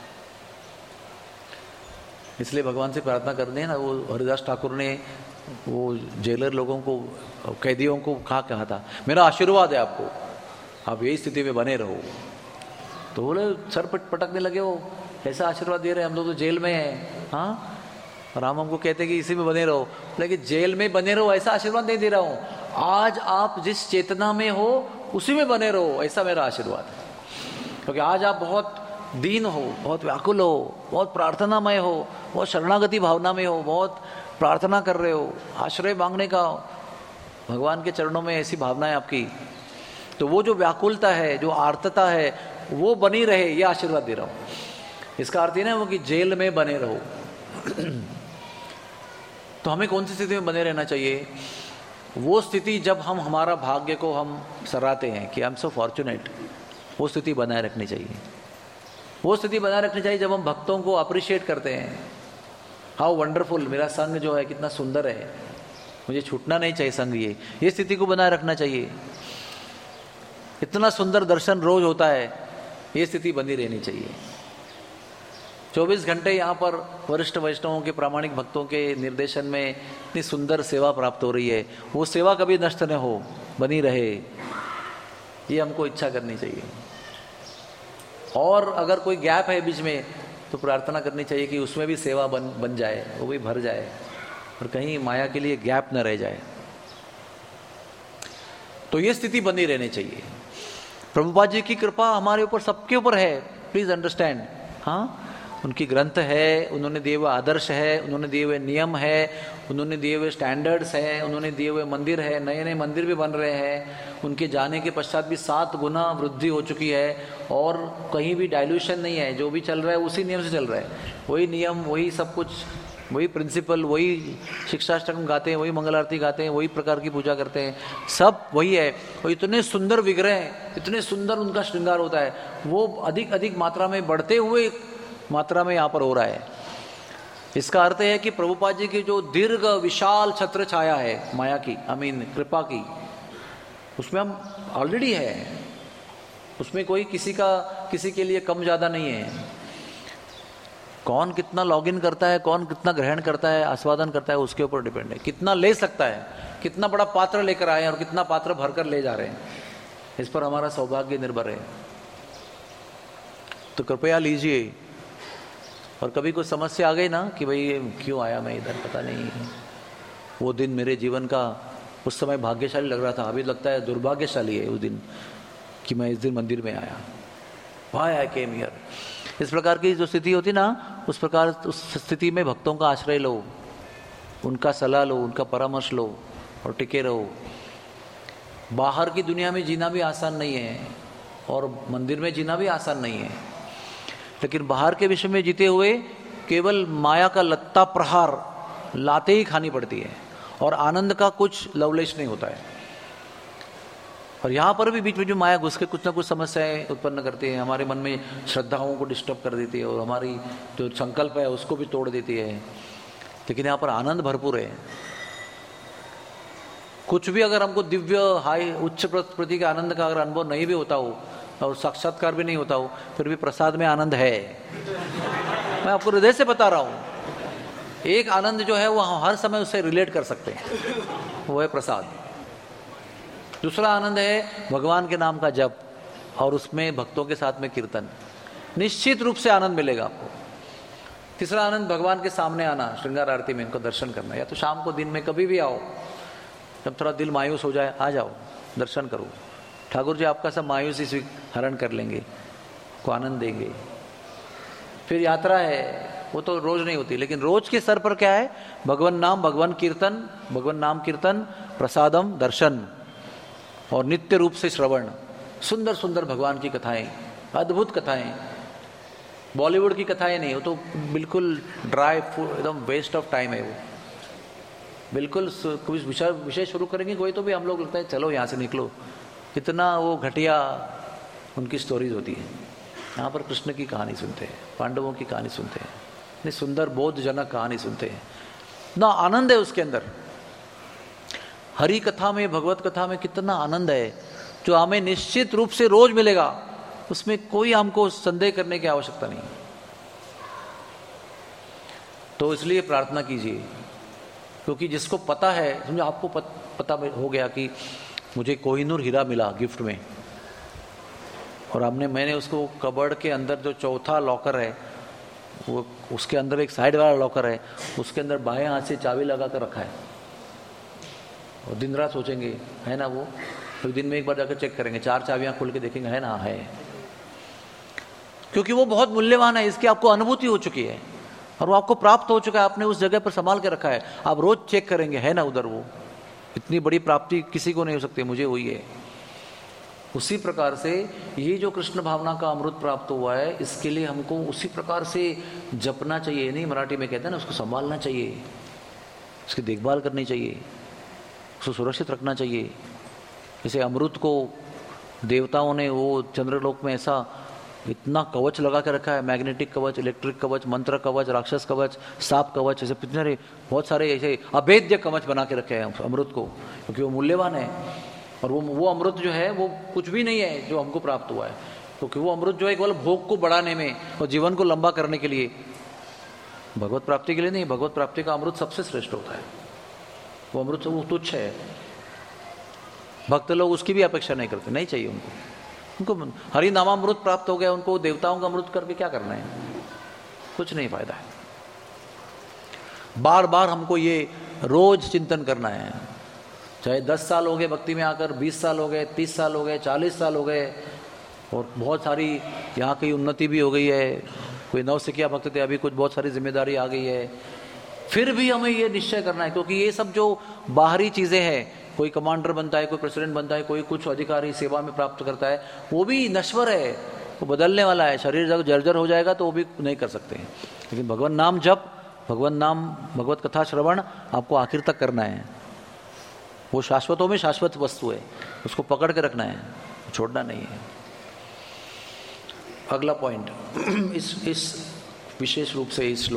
इसलिए भगवान से प्रार्थना करते हैं ना, वो हरिदास ठाकुर ने वो जेलर लोगों को, कैदियों को कहा था, मेरा आशीर्वाद है आपको, आप यही स्थिति में बने रहो। तो बोले सर पटकने लगे, वो ऐसा आशीर्वाद दे रहे हैं, हम लोग तो जेल में हैं। हाँ, राम हमको कहते कि इसी में बने रहो, लेकिन जेल में बने रहो ऐसा आशीर्वाद नहीं दे रहा हूँ, आज आप जिस चेतना में हो उसी में बने रहो, ऐसा मेरा आशीर्वाद है। क्योंकि आज आप बहुत दीन हो, बहुत व्याकुल हो, बहुत प्रार्थनामय हो, बहुत शरणागति भावना में हो, बहुत प्रार्थना कर रहे हो, आश्रय मांगने का भगवान के चरणों में ऐसी भावना है आपकी, तो वो जो व्याकुलता है, जो आर्तता है, वो बनी रहे, ये आशीर्वाद दे रहा हूँ। इसका अर्थ ही ना वो कि जेल में बने रहो। तो हमें कौन सी स्थिति में बने रहना चाहिए? वो स्थिति जब हम हमारा भाग्य को हम सराहते हैं कि आई एम सो फॉर्चुनेट, वो स्थिति बनाए रखनी चाहिए। वो स्थिति बनाए रखनी चाहिए जब हम भक्तों को अप्रिशिएट करते हैं, हाउ वंडरफुल, मेरा संग जो है कितना सुंदर है, मुझे छूटना नहीं चाहिए संग, ये स्थिति को बनाए रखना चाहिए। इतना सुंदर दर्शन रोज होता है, ये स्थिति बनी रहनी चाहिए। 24 घंटे यहाँ पर वरिष्ठ वैष्णवों के, प्रामाणिक भक्तों के निर्देशन में इतनी सुंदर सेवा प्राप्त हो रही है, वो सेवा कभी नष्ट न हो, बनी रहे, ये हमको इच्छा करनी चाहिए। और अगर कोई गैप है बीच में तो प्रार्थना करनी चाहिए कि उसमें भी सेवा बन जाए, वो भी भर जाए, और कहीं माया के लिए गैप न रह जाए। तो ये स्थिति बनी रहनी चाहिए। प्रभुपाद जी की कृपा हमारे ऊपर, सबके ऊपर है, प्लीज अंडरस्टैंड। हाँ, उनकी ग्रंथ है, उन्होंने दिए हुए आदर्श है, उन्होंने दिए हुए नियम है, उन्होंने दिए हुए स्टैंडर्ड्स हैं, उन्होंने दिए हुए मंदिर है, नए नए मंदिर भी बन रहे हैं। उनके जाने के पश्चात भी 7 गुना वृद्धि हो चुकी है, और कहीं भी डाइल्यूशन नहीं है, जो भी चल रहा है उसी नियम से चल रहा है, वही नियम, वही सब कुछ, वही प्रिंसिपल, वही शिक्षाष्टकम गाते हैं, वही मंगल आरती गाते हैं, वही प्रकार की पूजा करते हैं, सब वही है। और इतने सुंदर विग्रह, इतने सुंदर उनका श्रृंगार होता है, वो अधिक अधिक मात्रा में, बढ़ते हुए मात्रा में यहाँ पर हो रहा है। इसका अर्थ है कि प्रभुपाद जी की जो दीर्घ विशाल छत्र छाया है माया की, कृपा की, उसमें हम ऑलरेडी है, उसमें कोई किसी के लिए कम ज्यादा नहीं है। कौन कितना लॉगिन करता है, कौन कितना ग्रहण करता है, आस्वादन करता है, उसके ऊपर डिपेंड है। कितना ले सकता है, कितना बड़ा पात्र लेकर आए और कितना पात्र भरकर ले जा रहे हैं, इस पर हमारा सौभाग्य निर्भर है। तो कृपया लीजिए। और कभी कोई समस्या आ गई ना कि भाई क्यों आया मैं इधर, पता नहीं, वो दिन मेरे जीवन का उस समय भाग्यशाली लग रहा था, अभी लगता है दुर्भाग्यशाली है उस दिन कि मैं इस दिन मंदिर में आया, व्हाई आई केम हियर। इस प्रकार की जो स्थिति होती ना, उस प्रकार उस स्थिति में भक्तों का आश्रय लो, उनका सलाह लो, उनका परामर्श लो और टिके रहो। बाहर की दुनिया में जीना भी आसान नहीं है और मंदिर में जीना भी आसान नहीं है, लेकिन बाहर के विषय में जीते हुए केवल माया का लत्ता प्रहार लाते ही खानी पड़ती है, और आनंद का कुछ लवलेश नहीं होता है। और यहाँ पर भी बीच में जो माया घुस के कुछ ना कुछ समस्याएं उत्पन्न करती है, हमारे मन में श्रद्धाओं को डिस्टर्ब कर देती है, और हमारी जो संकल्प है उसको भी तोड़ देती है। लेकिन यहाँ पर आनंद भरपूर है। कुछ भी अगर हमको दिव्य हाई उच्च प्रति के आनंद का अगर अनुभव नहीं भी होता हो और साक्षात्कार भी नहीं होता हो, फिर भी प्रसाद में आनंद है। मैं आपको हृदय से बता रहा हूं, एक आनंद जो है वो हर समय उससे रिलेट कर सकते हैं, वो है प्रसाद। दूसरा आनंद है भगवान के नाम का जप, और उसमें भक्तों के साथ में कीर्तन, निश्चित रूप से आनंद मिलेगा आपको। तीसरा आनंद भगवान के सामने आना, श्रृंगार आरती में इनको दर्शन करना, या तो शाम को दिन में कभी भी आओ, जब थोड़ा दिल मायूस हो जाए आ जाओ, दर्शन करो। ठाकुर जी आपका सब मायूसी हरण कर लेंगे, को आनंद देंगे। फिर यात्रा है, वो तो रोज नहीं होती, लेकिन रोज के स्तर पर क्या है, भगवान नाम, भगवान कीर्तन, भगवान नाम कीर्तन, प्रसादम, दर्शन और नित्य रूप से श्रवण। सुंदर सुंदर भगवान की कथाएं, अद्भुत कथाएं, बॉलीवुड की कथाएं नहीं, वो तो बिल्कुल ड्राई फूड, एकदम वेस्ट ऑफ टाइम है वो। बिल्कुल कुछ विषय शुरू करेंगे कोई तो भी हम लोग लगता है चलो यहाँ से निकलो, कितना वो घटिया उनकी स्टोरीज होती है। यहाँ पर कृष्ण की कहानी सुनते हैं, पांडवों की कहानी सुनते हैं, इतनी सुंदर बोधजनक कहानी सुनते हैं, ना आनंद है उसके अंदर। हरि कथा में, भगवत कथा में कितना आनंद है जो हमें निश्चित रूप से रोज मिलेगा, उसमें कोई हमको संदेह करने की आवश्यकता नहीं। तो इसलिए प्रार्थना कीजिए, क्योंकि जिसको पता है, समझो आपको पता हो गया कि मुझे कोहिनूर हीरा मिला गिफ्ट में, और मैंने उसको कबर्ड के अंदर जो चौथा लॉकर है, वो उसके अंदर एक साइड वाला लॉकर है, उसके अंदर बाएं हाथ से चाबी लगा कर रखा है, और दिन रात सोचेंगे है ना वो, तो दिन में एक बार जाकर चेक करेंगे, 4 चाबियां खोल के देखेंगे है ना, है, क्योंकि वो बहुत मूल्यवान है, इसकी आपको अनुभूति हो चुकी है और वो आपको प्राप्त हो चुका है, आपने उस जगह पर संभाल के रखा है, आप रोज चेक करेंगे है ना उधर वो। इतनी बड़ी प्राप्ति किसी को नहीं हो सकती, मुझे हुई है। उसी प्रकार से ये जो कृष्ण भावना का अमृत प्राप्त हुआ है, इसके लिए हमको उसी प्रकार से जपना चाहिए, नहीं मराठी में कहते हैं ना, उसको संभालना चाहिए, उसकी देखभाल करनी चाहिए, उसको सुरक्षित रखना चाहिए। जैसे अमृत को देवताओं ने वो चंद्रलोक में ऐसा इतना कवच लगा के रखा है, मैग्नेटिक कवच, इलेक्ट्रिक कवच, मंत्र कवच, राक्षस कवच, सांप कवच, ऐसे कितने बहुत सारे ऐसे अभेद्य कवच बना के रखे हैं अमृत को, क्योंकि वो मूल्यवान है। और वो अमृत जो है वो कुछ भी नहीं है जो हमको प्राप्त हुआ है, क्योंकि वो अमृत जो है केवल भोग को बढ़ाने में और जीवन को लंबा करने के लिए, भगवत प्राप्ति के लिए नहीं। भगवत प्राप्ति का अमृत सबसे श्रेष्ठ होता है, वो अमृत वो तुच्छ है, भक्त लोग उसकी भी अपेक्षा नहीं करते, नहीं चाहिए उनको हरि नामामृत प्राप्त हो गया, उनको देवताओं का अमृत करके क्या करना है, कुछ नहीं फायदा है। बार बार हमको ये रोज चिंतन करना है, चाहे 10 साल हो गए भक्ति में आकर, 20 साल हो गए, 30 साल हो गए, 40 साल हो गए, और बहुत सारी यहाँ की उन्नति भी हो गई है, कोई नवसिखिया भक्त थे, अभी कुछ बहुत सारी जिम्मेदारी आ गई है, फिर भी हमें ये निश्चय करना है, क्योंकि ये सब जो बाहरी चीजें हैं, कोई कमांडर बनता है, कोई प्रेसिडेंट बनता है, कोई कुछ अधिकारी सेवा में प्राप्त करता है, वो भी नश्वर है, वो बदलने वाला है, शरीर जब जर्जर हो जाएगा तो वो भी नहीं कर सकते हैं। लेकिन भगवान नाम जप, भगवान नाम, भगवत कथा श्रवण आपको आखिर तक करना है, वो शाश्वतों में शाश्वत वस्तु है, उसको पकड़ के रखना है, छोड़ना नहीं है। अगला पॉइंट इस विशेष रूप से इस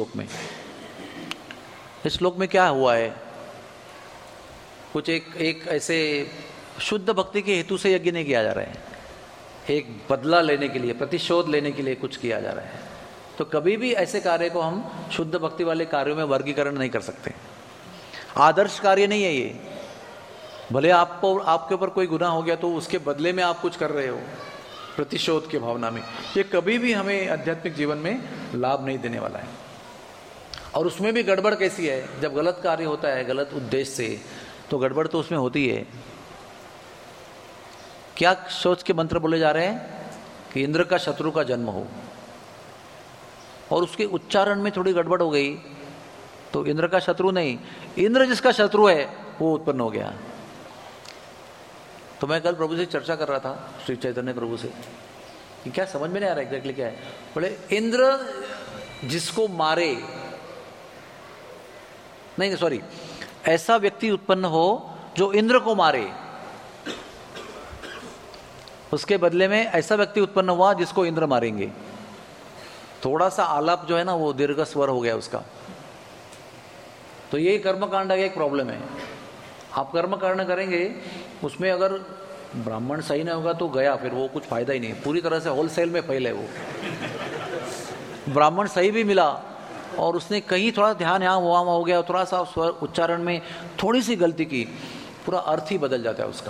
श्लोक में क्या हुआ है, कुछ एक ऐसे शुद्ध भक्ति के हेतु से यज्ञ नहीं किया जा रहा है, एक बदला लेने के लिए, प्रतिशोध लेने के लिए कुछ किया जा रहा है। तो कभी भी ऐसे कार्य को हम शुद्ध भक्ति वाले कार्यों में वर्गीकरण नहीं कर सकते, आदर्श कार्य नहीं है ये। भले आपके ऊपर कोई गुनाह हो गया तो उसके बदले में आप कुछ कर रहे हो प्रतिशोध की भावना में, ये कभी भी हमें आध्यात्मिक जीवन में लाभ नहीं देने वाला है। और उसमें भी गड़बड़ कैसी है, जब गलत कार्य होता है गलत उद्देश्य से, तो गड़बड़ तो उसमें होती है। क्या सोच के मंत्र बोले जा रहे हैं कि इंद्र का शत्रु का जन्म हो, और उसके उच्चारण में थोड़ी गड़बड़ हो गई तो इंद्र का शत्रु नहीं, इंद्र जिसका शत्रु है वो उत्पन्न हो गया। तो मैं कल प्रभु से चर्चा कर रहा था, श्री चैतन्य प्रभु से, कि क्या समझ में नहीं आ रहा एग्जैक्टली क्या है। बोले इंद्र जिसको मारे, नहीं सॉरी, ऐसा व्यक्ति उत्पन्न हो जो इंद्र को मारे, उसके बदले में ऐसा व्यक्ति उत्पन्न हुआ जिसको इंद्र मारेंगे। थोड़ा सा आलाप जो है ना वो दीर्घ स्वर हो गया उसका। तो ये कर्मकांड का एक प्रॉब्लम है। आप कर्मकांड करेंगे, उसमें अगर ब्राह्मण सही नहीं होगा तो गया, फिर वो कुछ फायदा ही नहीं, पूरी तरह से होलसेल में फैले वो। ब्राह्मण सही भी मिला और उसने कहीं थोड़ा ध्यान यहाँ वहाँ हो गया, थोड़ा सा स्वर उच्चारण में थोड़ी सी गलती की, पूरा अर्थ ही बदल जाता है उसका।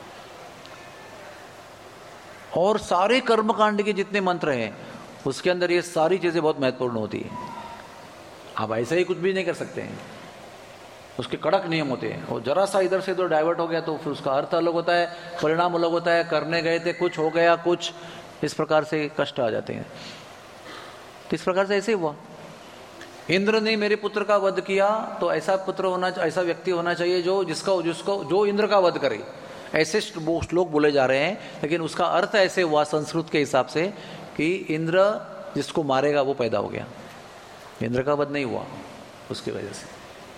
और सारे कर्मकांड के जितने मंत्र हैं उसके अंदर ये सारी चीजें बहुत महत्वपूर्ण होती है। आप ऐसे ही कुछ भी नहीं कर सकते हैं, उसके कड़क नियम होते हैं, और जरा सा इधर से इधर डाइवर्ट हो गया तो फिर उसका अर्थ अलग होता है, परिणाम अलग होता है, करने गए थे कुछ हो गया कुछ, इस प्रकार से कष्ट आ जाते हैं। तो इस प्रकार से ऐसे हुआ, इंद्र ने मेरे पुत्र का वध किया, तो ऐसा पुत्र होना, ऐसा व्यक्ति होना चाहिए जो इंद्र का वध करे, ऐसे श्लोक बोले जा रहे हैं। लेकिन उसका अर्थ ऐसे हुआ संस्कृत के हिसाब से कि इंद्र जिसको मारेगा वो पैदा हो गया, इंद्र का वध नहीं हुआ उसकी वजह से।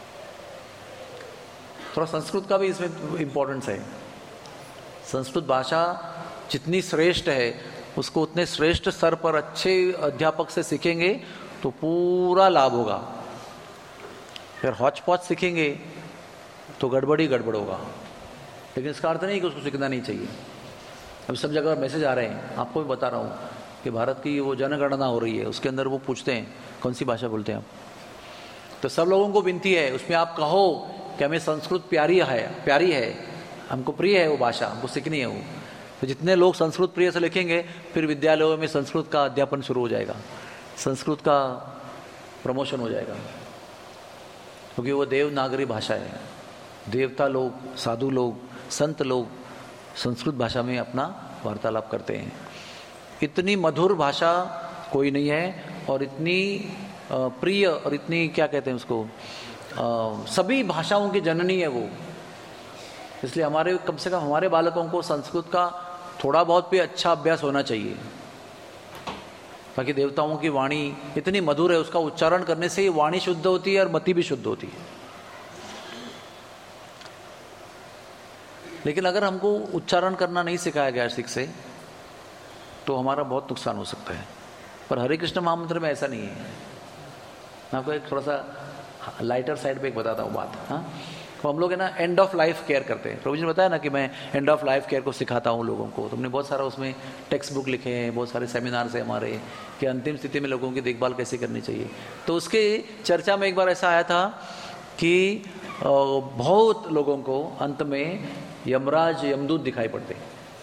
थोड़ा संस्कृत का भी इसमें इंपॉर्टेंस है। संस्कृत भाषा जितनी श्रेष्ठ है, उसको उतने श्रेष्ठ स्तर पर अच्छे अध्यापक से सीखेंगे तो पूरा लाभ होगा। अगर हौच पौच सीखेंगे तो गड़बड़ ही गड़बड़ होगा, लेकिन इसका अर्थ नहीं कि उसको सीखना नहीं चाहिए। अब सब जगह मैसेज आ रहे हैं, आपको भी बता रहा हूँ कि भारत की वो जनगणना हो रही है, उसके अंदर वो पूछते हैं कौन सी भाषा बोलते हैं आप, तो सब लोगों को विनती है उसमें आप कहो कि हमें संस्कृत प्यारी है, हमको प्रिय है वो भाषा, हमको सीखनी है वो। तो जितने लोग संस्कृत प्रिय से लिखेंगे फिर विद्यालयों में संस्कृत का अध्यापन शुरू हो जाएगा, संस्कृत का प्रमोशन हो जाएगा, क्योंकि वो देवनागरी भाषा है। देवता लोग, साधु लोग, संत लोग संस्कृत भाषा में अपना वार्तालाप करते हैं। इतनी मधुर भाषा कोई नहीं है, और इतनी प्रिय और इतनी क्या कहते हैं उसको, सभी भाषाओं की जननी है वो। इसलिए हमारे कम से कम हमारे बालकों को संस्कृत का थोड़ा बहुत भी अच्छा अभ्यास होना चाहिए। बाकी देवताओं की वाणी इतनी मधुर है, उसका उच्चारण करने से ही वाणी शुद्ध होती है और मति भी शुद्ध होती है। लेकिन अगर हमको उच्चारण करना नहीं सिखाया गया सिख से तो हमारा बहुत नुकसान हो सकता है। पर हरे कृष्ण महामंत्र में ऐसा नहीं है। मैं आपको एक थोड़ा सा लाइटर साइड पे एक बताता हूँ बात। हाँ, तो हम लोग है ना एंड ऑफ लाइफ केयर करते हैं। प्रभु जी ने बताया ना कि मैं एंड ऑफ लाइफ केयर को सिखाता हूँ लोगों को। तो हमने बहुत सारा उसमें टेक्स्ट बुक लिखे हैं, बहुत सारे सेमिनार्स हैं हमारे कि अंतिम स्थिति में लोगों की देखभाल कैसे करनी चाहिए। तो उसके चर्चा में एक बार ऐसा आया था कि बहुत लोगों को अंत में यमराज यमदूत दिखाई पड़ते,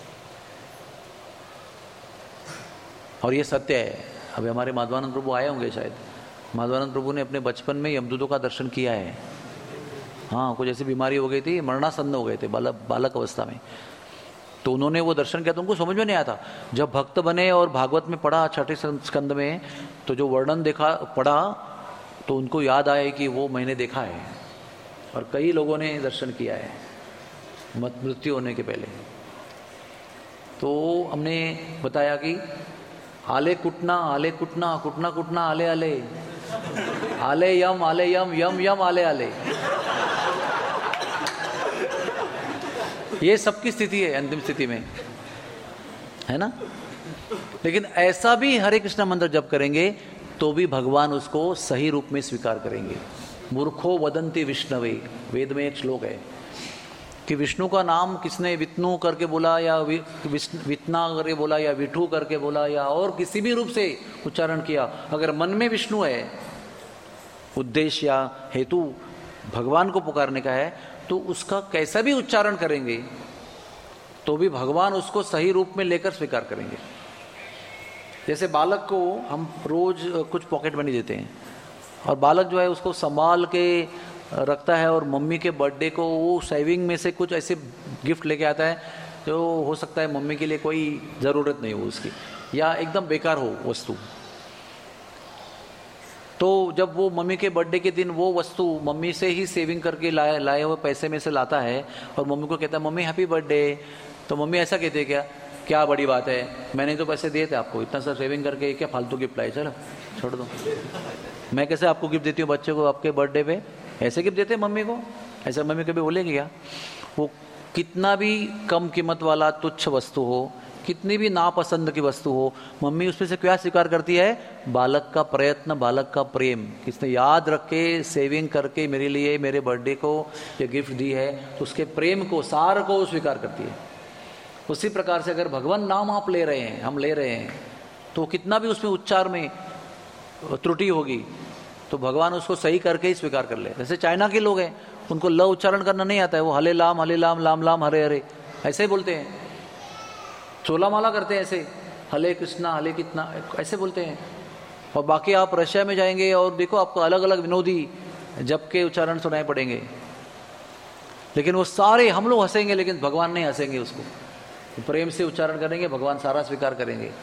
और ये सत्य है। अभी हमारे माधवानंद प्रभु आए होंगे शायद, माधवानंद प्रभु ने अपने बचपन में यमदूतों का दर्शन किया है। हाँ, कुछ ऐसी बीमारी हो गई थी, मरणासन्न हो गए थे बालक अवस्था में, तो उन्होंने वो दर्शन किया तो उनको समझ में नहीं आया था। जब भक्त बने और भागवत में पढ़ा छठे स्कंद में, तो जो वर्णन पढ़ा तो उनको याद आया कि वो मैंने देखा है, और कई लोगों ने दर्शन किया है मृत्यु होने के पहले। तो हमने बताया कि आले कुटना कुटना कुटना आले आले यम यम यम आले आले, ये सबकी स्थिति है अंतिम स्थिति में, है ना। लेकिन ऐसा भी हरे कृष्ण मंत्र जप करेंगे तो भी भगवान उसको सही रूप में स्वीकार करेंगे। मूर्खो वदंती विष्णवे, वेद में एक श्लोक है कि विष्णु का नाम किसने विष्णु करके बोला या विष्णा करके बोला या विठू करके बोला या और किसी भी रूप से उच्चारण किया, अगर मन में विष्णु है, उद्देश्य या हेतु भगवान को पुकारने का है, तो उसका कैसा भी उच्चारण करेंगे तो भी भगवान उसको सही रूप में लेकर स्वीकार करेंगे। जैसे बालक को हम रोज कुछ पॉकेट मनी देते हैं और बालक जो है उसको संभाल के रखता है, और मम्मी के बर्थडे को वो सेविंग में से कुछ ऐसे गिफ्ट लेके आता है जो हो सकता है मम्मी के लिए कोई ज़रूरत नहीं हो उसकी, या एकदम बेकार हो वस्तु। तो जब वो मम्मी के बर्थडे के दिन वो वस्तु मम्मी से ही सेविंग करके लाए हुए पैसे में से लाता है और मम्मी को कहता है मम्मी हैप्पी बर्थडे, तो मम्मी ऐसा कहती है क्या बड़ी बात है, मैंने तो पैसे दिए थे आपको, इतना सा सेविंग करके क्या फालतू गिफ्ट लाए, चलो छोड़ दो। मैं कैसे आपको गिफ्ट देती हूँ बच्चे को आपके बर्थडे पे, ऐसे गिफ्ट देते मम्मी को? ऐसा मम्मी कभी बोलेगी क्या? वो कितना भी कम कीमत वाला तुच्छ वस्तु हो, कितनी भी नापसंद की वस्तु हो, मम्मी उसमें से क्या स्वीकार करती है? बालक का प्रयत्न, बालक का प्रेम, किसने याद रख के सेविंग करके मेरे लिए मेरे बर्थडे को ये गिफ्ट दी है, तो उसके प्रेम को, सार को स्वीकार करती है। उसी प्रकार से अगर भगवान नाम आप ले रहे हैं, हम ले रहे हैं, तो कितना भी उसमें उच्चार में त्रुटि होगी तो भगवान उसको सही करके ही स्वीकार कर ले। जैसे चाइना के लोग हैं, उनको ल उच्चारण करना नहीं आता है, वो हले लाम लाम लाम हरे हरे ऐसे ही बोलते हैं, चोला माला करते हैं ऐसे, हले कृष्णा हले कितना ऐसे बोलते हैं। और बाकी आप रशिया में जाएंगे और देखो आपको अलग अलग विनोदी जप के उच्चारण सुनाई पड़ेंगे, लेकिन वो सारे हम लोग हंसेंगे लेकिन भगवान नहीं हंसेंगे, उसको प्रेम से उच्चारण करेंगे, भगवान सारा स्वीकार करेंगे।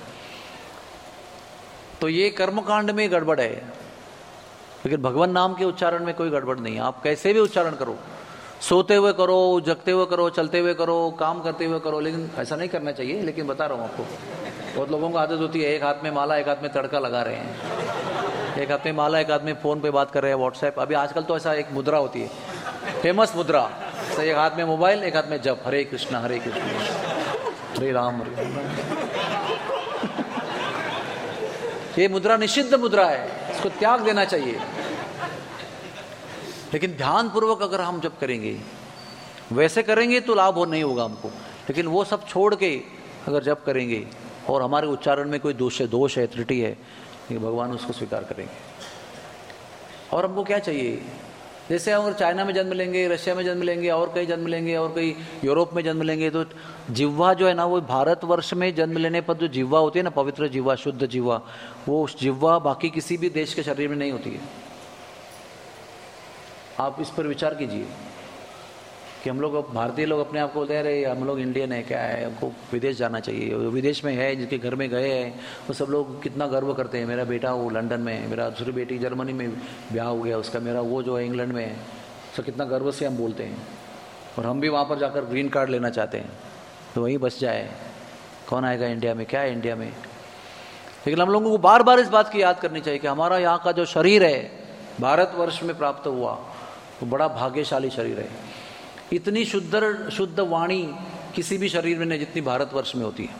तो ये कर्मकांड में गड़बड़ है, लेकिन भगवान नाम के उच्चारण में कोई गड़बड़ नहीं है। आप कैसे भी उच्चारण करो, सोते हुए करो, जगते हुए करो, चलते हुए करो, काम करते हुए करो, लेकिन ऐसा नहीं करना चाहिए। लेकिन बता रहा हूँ आपको, बहुत लोगों को आदत होती है एक हाथ में माला एक हाथ में तड़का लगा रहे हैं, एक हाथ में माला एक हाथ में फोन पे बात कर रहे हैं, व्हाट्सएप। अभी आजकल तो ऐसा एक मुद्रा होती है, फेमस मुद्रा, तो एक हाथ में मोबाइल एक हाथ में जप, हरे कृष्णा हरे राम हरे राम। ये मुद्रा निषिद्ध मुद्रा है, इसको त्याग देना चाहिए। लेकिन ध्यानपूर्वक अगर हम जब करेंगे, वैसे करेंगे तो लाभ नहीं होगा हमको, लेकिन वो सब छोड़ के अगर जब करेंगे और हमारे उच्चारण में कोई दोष है, त्रुटि है, ये भगवान उसको स्वीकार करेंगे। और हमको क्या चाहिए, जैसे अगर चाइना में जन्म लेंगे, रशिया में जन्म लेंगे, और कहीं जन्म लेंगे, और कहीं यूरोप में जन्म लेंगे, तो जिह्वा जो है ना, वो भारतवर्ष में जन्म लेने पर जो जिह्वा होती है ना, पवित्र जिह्वा, शुद्ध जिह्वा, वो जिह्वा बाकी किसी भी देश के शरीर में नहीं होती है। आप इस पर विचार कीजिए कि हम लोग भारतीय लोग अपने आप को बोलते हैं अरे हम लोग इंडियन है, क्या है, हमको विदेश जाना चाहिए। विदेश में है, जिनके घर में गए हैं, वो सब लोग कितना गर्व करते हैं, मेरा बेटा वो लंदन में है, मेरा दूसरी बेटी जर्मनी में ब्याह हो गया उसका, मेरा वो जो है इंग्लैंड में है, तो कितना गर्व से हम बोलते हैं। और हम भी वहाँ पर जाकर ग्रीन कार्ड लेना चाहते हैं, तो वहीं बस जाए, कौन आएगा इंडिया में, क्या है इंडिया में। लेकिन हम लोगों को बार बार इस बात की याद करनी चाहिए कि हमारा यहाँ का जो शरीर है, भारतवर्ष में प्राप्त हुआ, वो बड़ा भाग्यशाली शरीर है। इतनी शुद्ध वाणी किसी भी शरीर में नहीं जितनी भारतवर्ष में होती है।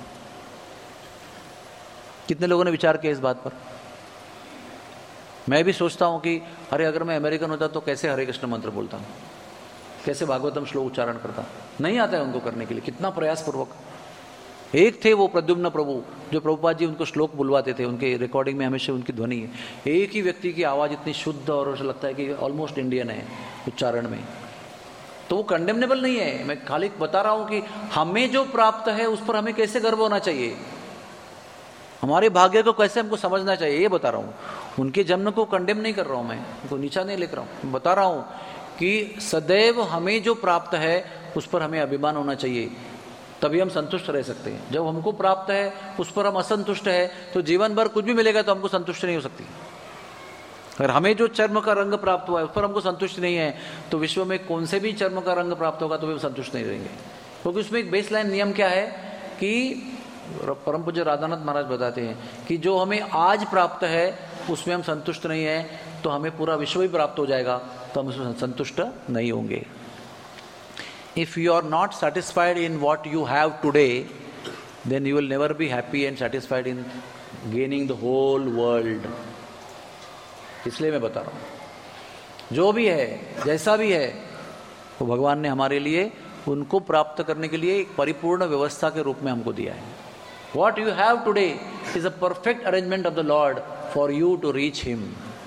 कितने लोगों ने विचार किया इस बात पर। मैं भी सोचता हूं कि अरे अगर मैं अमेरिकन होता तो कैसे हरे कृष्ण मंत्र बोलता हूं, कैसे भागवतम श्लोक उच्चारण करता, नहीं आता है उनको करने के लिए, कितना प्रयास पूर्वक। एक थे वो प्रद्युम्न प्रभु, जो प्रभुपाद जी उनको श्लोक बुलवाते थे, उनके रिकॉर्डिंग में हमेशा उनकी ध्वनि है, एक ही व्यक्ति की आवाज इतनी शुद्ध और लगता है कि ऑलमोस्ट इंडियन है उच्चारण में। तो वो कंडेमनेबल नहीं है, मैं खाली बता रहा हूं कि हमें जो प्राप्त है उस पर हमें कैसे गर्व होना चाहिए, हमारे भाग्य को कैसे हमको समझना चाहिए, ये बता रहा हूं। उनके जन्म को कंडेम नहीं कर रहा हूं मैं, उनको नीचा नहीं लिख रहा हूं, बता रहा हूं कि सदैव हमें जो प्राप्त है उस पर हमें अभिमान होना चाहिए, तभी हम संतुष्ट रह सकते हैं। जब हमको प्राप्त है उस पर हम असंतुष्ट है तो जीवन भर कुछ भी मिलेगा तो हमको संतुष्ट नहीं हो सकती। अगर हमें जो चर्म का रंग प्राप्त हुआ है उस पर हमको संतुष्ट नहीं है तो विश्व में कौन से भी चर्म का रंग प्राप्त होगा तो भी संतुष्ट नहीं रहेंगे। क्योंकि उसमें एक बेसलाइन नियम क्या है कि परम पूज्य राधानाथ महाराज बताते हैं कि जो हमें आज प्राप्त है उसमें हम संतुष्ट नहीं है तो हमें पूरा विश्व ही प्राप्त हो जाएगा तो हम उसमें संतुष्ट नहीं होंगे। If you are not satisfied in what you have today, then you will never be happy and satisfied in gaining the whole world. इसलिए मैं बता रहा हूं जो भी है जैसा भी है वो भगवान ने हमारे लिए उनको प्राप्त करने के लिए एक परिपूर्ण व्यवस्था के रूप में हमको दिया है। What you have today is a perfect arrangement of the Lord for you to reach Him.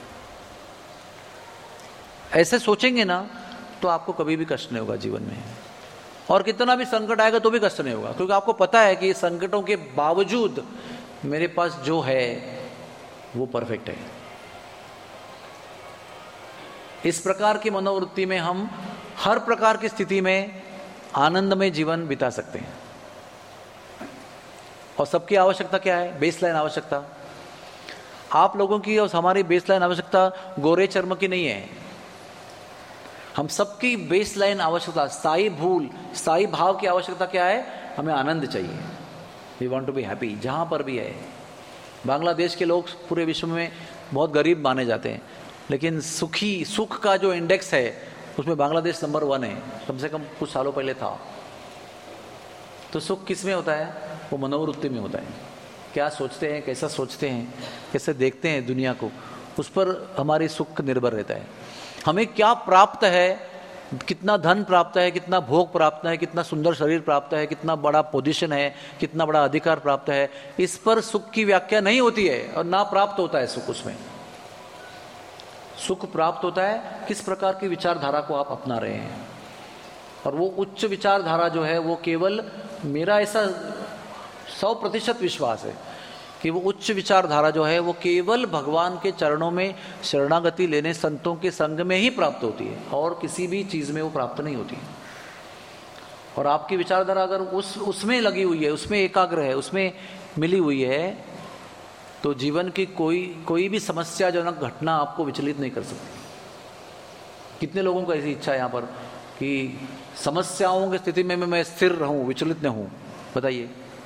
ऐसे सोचेंगे ना तो आपको कभी भी कष्ट नहीं होगा जीवन में, और कितना भी संकट आएगा तो भी कष्ट नहीं होगा, क्योंकि आपको पता है कि संकटों के बावजूद मेरे पास जो है वो परफेक्ट है। इस प्रकार की मनोवृत्ति में हम हर प्रकार की स्थिति में आनंदमय जीवन बिता सकते हैं। और सबकी आवश्यकता क्या है? बेसलाइन आवश्यकता। आप लोगों की और हमारी बेसलाइन आवश्यकता गोरे चर्म की नहीं है। हम सबकी बेसलाइन आवश्यकता स्थायी भाव की आवश्यकता क्या है? हमें आनंद चाहिए। We want to be happy जहां पर भी है। बांग्लादेश के लोग पूरे विश्व में बहुत गरीब माने जाते हैं, लेकिन सुख का जो इंडेक्स है उसमें बांग्लादेश नंबर 1 है, कम से कम कुछ सालों पहले था। तो सुख किस में होता है? वो मनोवृत्ति में होता है। क्या सोचते हैं, कैसा सोचते हैं, कैसे देखते हैं दुनिया को, उस पर हमारी सुख निर्भर रहता है। हमें क्या प्राप्त है, कितना धन प्राप्त है, कितना भोग प्राप्त है, कितना सुंदर शरीर प्राप्त है, कितना बड़ा पोजीशन है, कितना बड़ा अधिकार प्राप्त है, इस पर सुख की व्याख्या नहीं होती है और ना प्राप्त होता है सुख। उसमें सुख प्राप्त होता है किस प्रकार की विचारधारा को आप अपना रहे हैं। और वो उच्च विचारधारा जो है वो केवल, मेरा ऐसा 100% विश्वास है कि वो उच्च विचारधारा जो है वो केवल भगवान के चरणों में शरणागति लेने संतों के संग में ही प्राप्त होती है, और किसी भी चीज में वो प्राप्त नहीं होती। और आपकी विचारधारा अगर उसमें लगी हुई है, उसमें एकाग्र है, उसमें मिली हुई है, तो जीवन की कोई भी समस्याजनक घटना आपको विचलित नहीं कर सकती। कितने लोगों को ऐसी इच्छा है यहाँ पर कि समस्याओं की स्थिति में मैं स्थिर रहूं, विचलित न हूं? बताइए।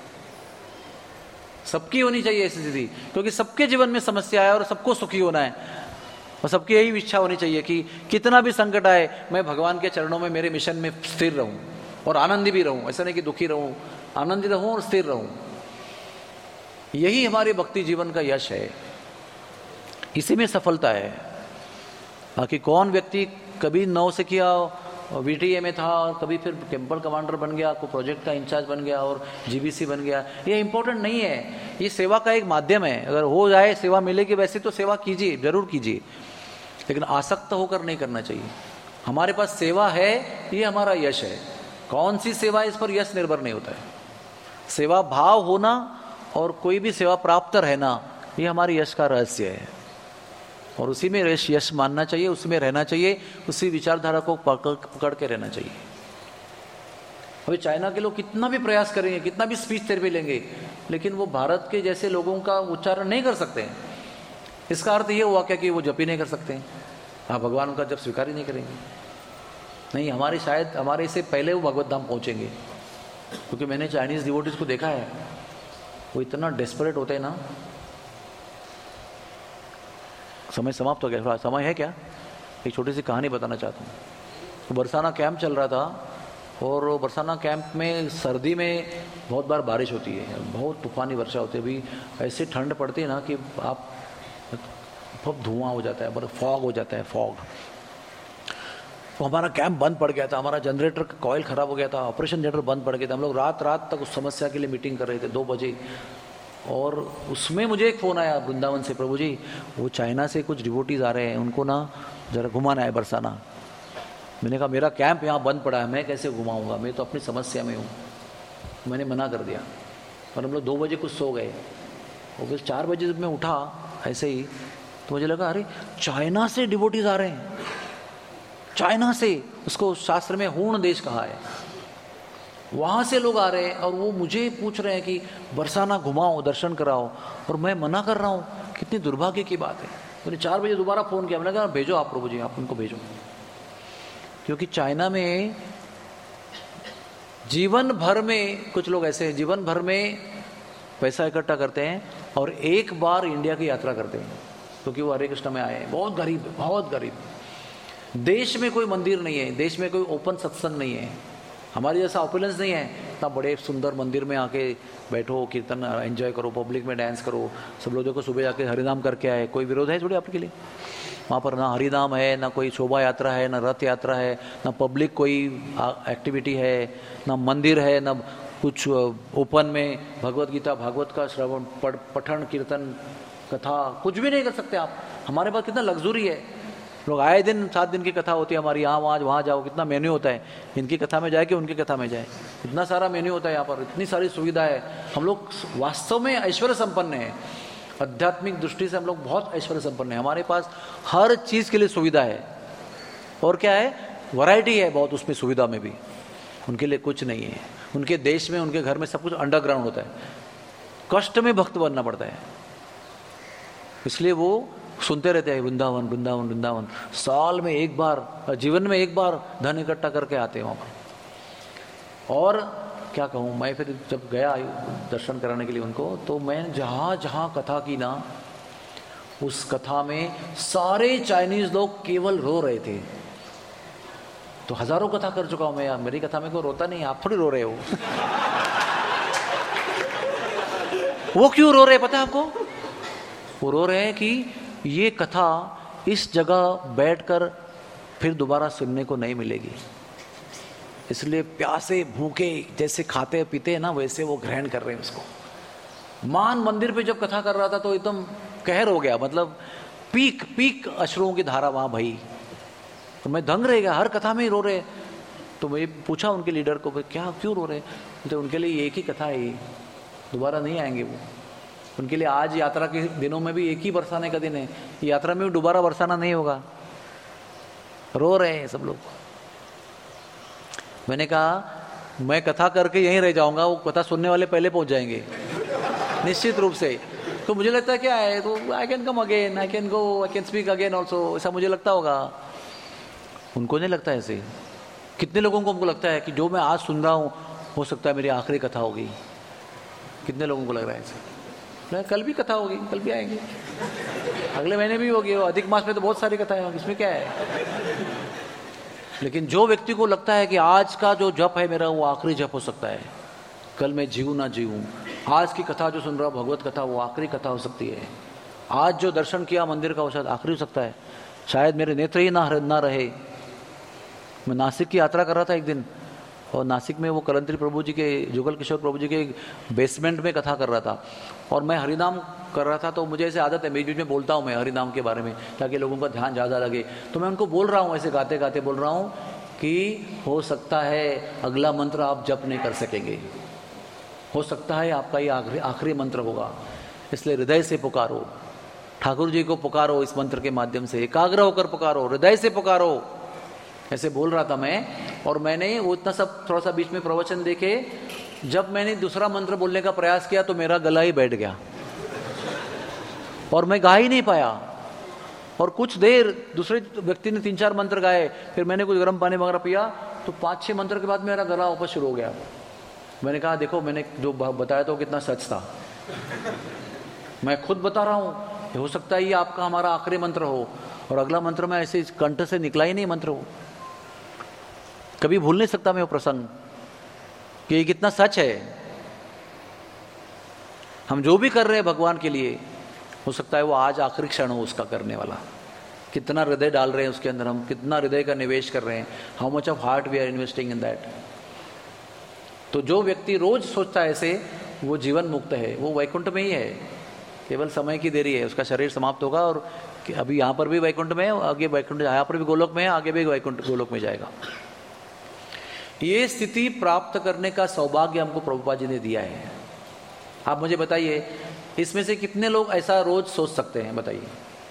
सबकी होनी चाहिए ऐसी स्थिति, क्योंकि सबके जीवन में समस्या है और सबको सुखी होना है, और सबकी यही इच्छा होनी चाहिए कि कितना भी संकट आए मैं भगवान के चरणों में मेरे मिशन में स्थिर रहूं और आनंदी भी रहूं। ऐसा नहीं कि दुखी रहूं, आनंदी रहूं और स्थिर रहूं। यही हमारे भक्ति जीवन का यश है, इसी में सफलता है। बाकी कौन व्यक्ति कभी 9 से किया VTA में था और कभी फिर टेम्पल कमांडर बन गया, कोई प्रोजेक्ट का इंचार्ज बन गया और GBC बन गया। ये इंपॉर्टेंट नहीं है, ये सेवा का एक माध्यम है। अगर हो जाए, सेवा मिलेगी, वैसे तो सेवा कीजिए, जरूर कीजिए, लेकिन आसक्त होकर नहीं करना चाहिए। हमारे पास सेवा है, ये हमारा यश है। कौन सी सेवा, इस पर यश निर्भर नहीं होता है। सेवा भाव होना और कोई भी सेवा प्राप्त रहना, ये हमारे यश का रहस्य है और उसी में यश मानना चाहिए, उसी में रहना चाहिए, उसी विचारधारा को पकड़ के रहना चाहिए। अभी चाइना के लोग कितना भी प्रयास करेंगे, कितना भी स्पीच थेरेपी लेंगे, लेकिन वो भारत के जैसे लोगों का उच्चारण नहीं कर सकते हैं। इसका अर्थ ये हुआ क्या कि वो जप ही नहीं कर सकते हैं, हाँ, भगवान उनका जप स्वीकार ही नहीं करेंगे। नहीं, हमारे शायद हमारे से पहले वो भगवत धाम पहुंचेंगे, क्योंकि मैंने चाइनीज डिवोटीज को देखा है, वो इतना डेस्परेट होते हैं ना। समय समाप्त हो गया, थोड़ा समय है क्या? एक छोटी सी कहानी बताना चाहता हूँ। तो बरसाना कैंप चल रहा था और बरसाना कैंप में सर्दी में बहुत बार बारिश होती है, बहुत तूफानी वर्षा होती है। अभी ऐसे ठंड पड़ती है ना कि आप बहुत धुआं हो जाता है, फॉग हो जाता है, फॉग। तो हमारा कैंप बंद पड़ गया था, हमारा जनरेटर का कॉइल खराब हो गया था, ऑपरेशन जनरेटर बंद पड़ गया था। हम लोग रात रात तक उस समस्या के लिए मीटिंग कर रहे थे, 2 बजे। और उसमें मुझे एक फ़ोन आया वृंदावन से, प्रभु जी वो चाइना से कुछ डिवोटीज आ रहे हैं, उनको ना ज़रा घुमाना है बरसाना। मैंने कहा मेरा कैंप यहाँ बंद पड़ा है, मैं कैसे घुमाऊँगा, मैं तो अपनी समस्या में हूँ। मैंने मना कर दिया और हम लोग 2 बजे कुछ सो गए। और फिर 4 बजे जब मैं उठा ऐसे ही, तो मुझे लगा अरे चाइना से डिवोटीज आ रहे हैं, चाइना से, उसको शास्त्र में हूण देश कहा है, वहाँ से लोग आ रहे हैं और वो मुझे पूछ रहे हैं कि बरसाना घुमाओ, दर्शन कराओ, और मैं मना कर रहा हूँ। कितनी दुर्भाग्य की बात है। मैंने 4 बजे दोबारा फ़ोन किया, मैंने कहा भेजो आप प्रभु जी, आप उनको भेजो। क्योंकि चाइना में जीवन भर में कुछ लोग ऐसे हैं, जीवन भर में पैसा इकट्ठा करते हैं और एक बार इंडिया की यात्रा करते हैं, क्योंकि वो हरे कृष्ण में आए हैं। बहुत गरीब है, बहुत गरीब। देश में कोई मंदिर नहीं है, देश में कोई ओपन सत्संग नहीं है, हमारे जैसा ऑपुलेंस नहीं है। इतना बड़े सुंदर मंदिर में आके बैठो, कीर्तन एंजॉय करो, पब्लिक में डांस करो। सब लोगों को सुबह जाके हरिनाम करके आए, कोई विरोध है थोड़ी आपके लिए? वहाँ पर ना हरिनाम है, ना कोई शोभा यात्रा है, ना रथ यात्रा है, ना पब्लिक कोई एक्टिविटी है, ना मंदिर है, ना कुछ ओपन में भगवत गीता, भागवत का श्रवण, पठन, कीर्तन, कथा, कुछ भी नहीं कर सकते आप। हमारे पास कितना लग्जरी है। लोग आए दिन 7 दिन की कथा होती है हमारी, यहाँ वहाँ जाओ, कितना मेन्यू होता है, इनकी कथा में जाए कि उनकी कथा में जाए, इतना सारा मेन्यू होता है यहाँ पर, इतनी सारी सुविधा है। हम लोग वास्तव में ऐश्वर्य संपन्न हैं, आध्यात्मिक दृष्टि से हम लोग बहुत ऐश्वर्य संपन्न हैं। हमारे पास हर चीज़ के लिए सुविधा है, और क्या है, वैरायटी है बहुत उसमें, सुविधा में भी। उनके लिए कुछ नहीं है। उनके देश में, उनके घर में सब कुछ अंडरग्राउंड होता है, कष्ट में भक्त बनना पड़ता है। इसलिए वो सुनते रहते हैं वृंदावन वृंदावन वृंदावन। साल में एक बार, जीवन में एक बार धन इकट्ठा करके आते हैं वहाँ पर। और क्या कहूँ, मैं फिर जब गया दर्शन कराने के लिए उनको, तो मैं जहाँ जहाँ कथा की ना, उस कथा में सारे चाइनीज लोग केवल रो रहे थे। तो हजारों कथा कर चुका हूँ मैं यार, मेरी कथा में कोई रोता नहीं, आप थोड़ी रो रहे हो। वो क्यों रो रहे पता है आपको? वो रो रहे हैं कि ये कथा इस जगह बैठकर फिर दोबारा सुनने को नहीं मिलेगी, इसलिए प्यासे भूखे जैसे खाते पीते हैं ना, वैसे वो ग्रहण कर रहे हैं उसको। मान मंदिर पे जब कथा कर रहा था तो एकदम कहर हो गया, मतलब पीक पीक अश्रुओं की धारा वहां भई। तो मैं दंग रह गया, हर कथा में ही रो रहे। तो मैं पूछा उनके लीडर को, क्या क्यों रो रहे? तो उनके लिए एक ही कथा है, दोबारा नहीं आएंगे वो। उनके लिए आज यात्रा के दिनों में भी एक ही बरसाने का दिन है, यात्रा में भी दोबारा बरसाना नहीं होगा। रो रहे हैं सब लोग। मैंने कहा मैं कथा करके यहीं रह जाऊंगा, वो कथा सुनने वाले पहले पहुंच जाएंगे निश्चित रूप से। तो मुझे लगता है क्या है, तो I can come again, I can go, I can speak again also, ऐसा मुझे लगता होगा। उनको नहीं लगता ऐसे। कितने लोगों को हमको लगता है कि जो मैं आज सुन रहा हूँ हो सकता है मेरी आखिरी कथा होगी। कितने लोगों को लग रहा है ऐसे? कल भी कथा होगी, कल भी आएंगे, अगले महीने भी होगी, अधिक मास में तो बहुत सारी कथाएं होंगी, इसमें क्या है। लेकिन जो व्यक्ति को लगता है कि आज का जो जप है मेरा वो आखिरी जप हो सकता है, कल मैं जीऊँ ना जीऊँ, आज की कथा जो सुन रहा हूँ भगवत कथा वो आखिरी कथा हो सकती है, आज जो दर्शन किया मंदिर का वो शायद आखिरी हो सकता है, शायद मेरे नेत्र ही ना रहे, मैं नासिक की यात्रा कर रहा था एक दिन, और नासिक में वो कलंतरी प्रभु जी के, जुगल किशोर प्रभु जी के बेसमेंट में कथा कर रहा था, और मैं हरिनाम कर रहा था। तो मुझे ऐसे आदत है, बीच बीच में बोलता हूँ मैं हरिनाम के बारे में, ताकि लोगों का ध्यान ज़्यादा लगे। तो मैं उनको बोल रहा हूँ, ऐसे गाते गाते बोल रहा हूँ कि हो सकता है अगला मंत्र आप जप नहीं कर सकेंगे, हो सकता है आपका ये आखिरी मंत्र होगा, इसलिए हृदय से पुकारो, ठाकुर जी को पुकारो, इस मंत्र के माध्यम से एकाग्र होकर पुकारो, हृदय से पुकारो, ऐसे बोल रहा था मैं। और मैंने वो इतना सब थोड़ा सा बीच में प्रवचन देखे, जब मैंने दूसरा मंत्र बोलने का प्रयास किया तो मेरा गला ही बैठ गया और मैं गा ही नहीं पाया। और कुछ देर दूसरे व्यक्ति ने 3-4 मंत्र गाए, फिर मैंने कुछ गर्म पानी वगैरह पिया, तो 5-6 मंत्र के बाद मेरा गला वापस शुरू हो गया। मैंने कहा देखो मैंने जो बताया तो कितना सच था, मैं खुद बता रहा हूँ, हो सकता है ये आपका हमारा आखिरी मंत्र हो, और अगला मंत्र में ऐसे कंठ से निकला ही नहीं मंत्र हो। कभी भूल नहीं सकता मैं वो प्रसंग कि ये कितना सच है। हम जो भी कर रहे हैं भगवान के लिए, हो सकता है वो आज आखिरी क्षण हो उसका करने वाला। कितना हृदय डाल रहे हैं उसके अंदर, हम कितना हृदय का निवेश कर रहे हैं, how much of heart we are investing in that. तो जो व्यक्ति रोज सोचता है ऐसे, वो जीवन मुक्त है, वो वैकुंठ में ही है, केवल समय की देरी है, उसका शरीर समाप्त होगा और अभी यहाँ पर भी वैकुंठ में है, आगे वैकुंठ, यहाँ पर भी गोलोक में है, आगे भी वैकुंठ गोलोक में जाएगा। ये स्थिति प्राप्त करने का सौभाग्य हमको प्रभुपाद जी ने दिया है। आप मुझे बताइए, इसमें से कितने लोग ऐसा रोज सोच सकते हैं, बताइए।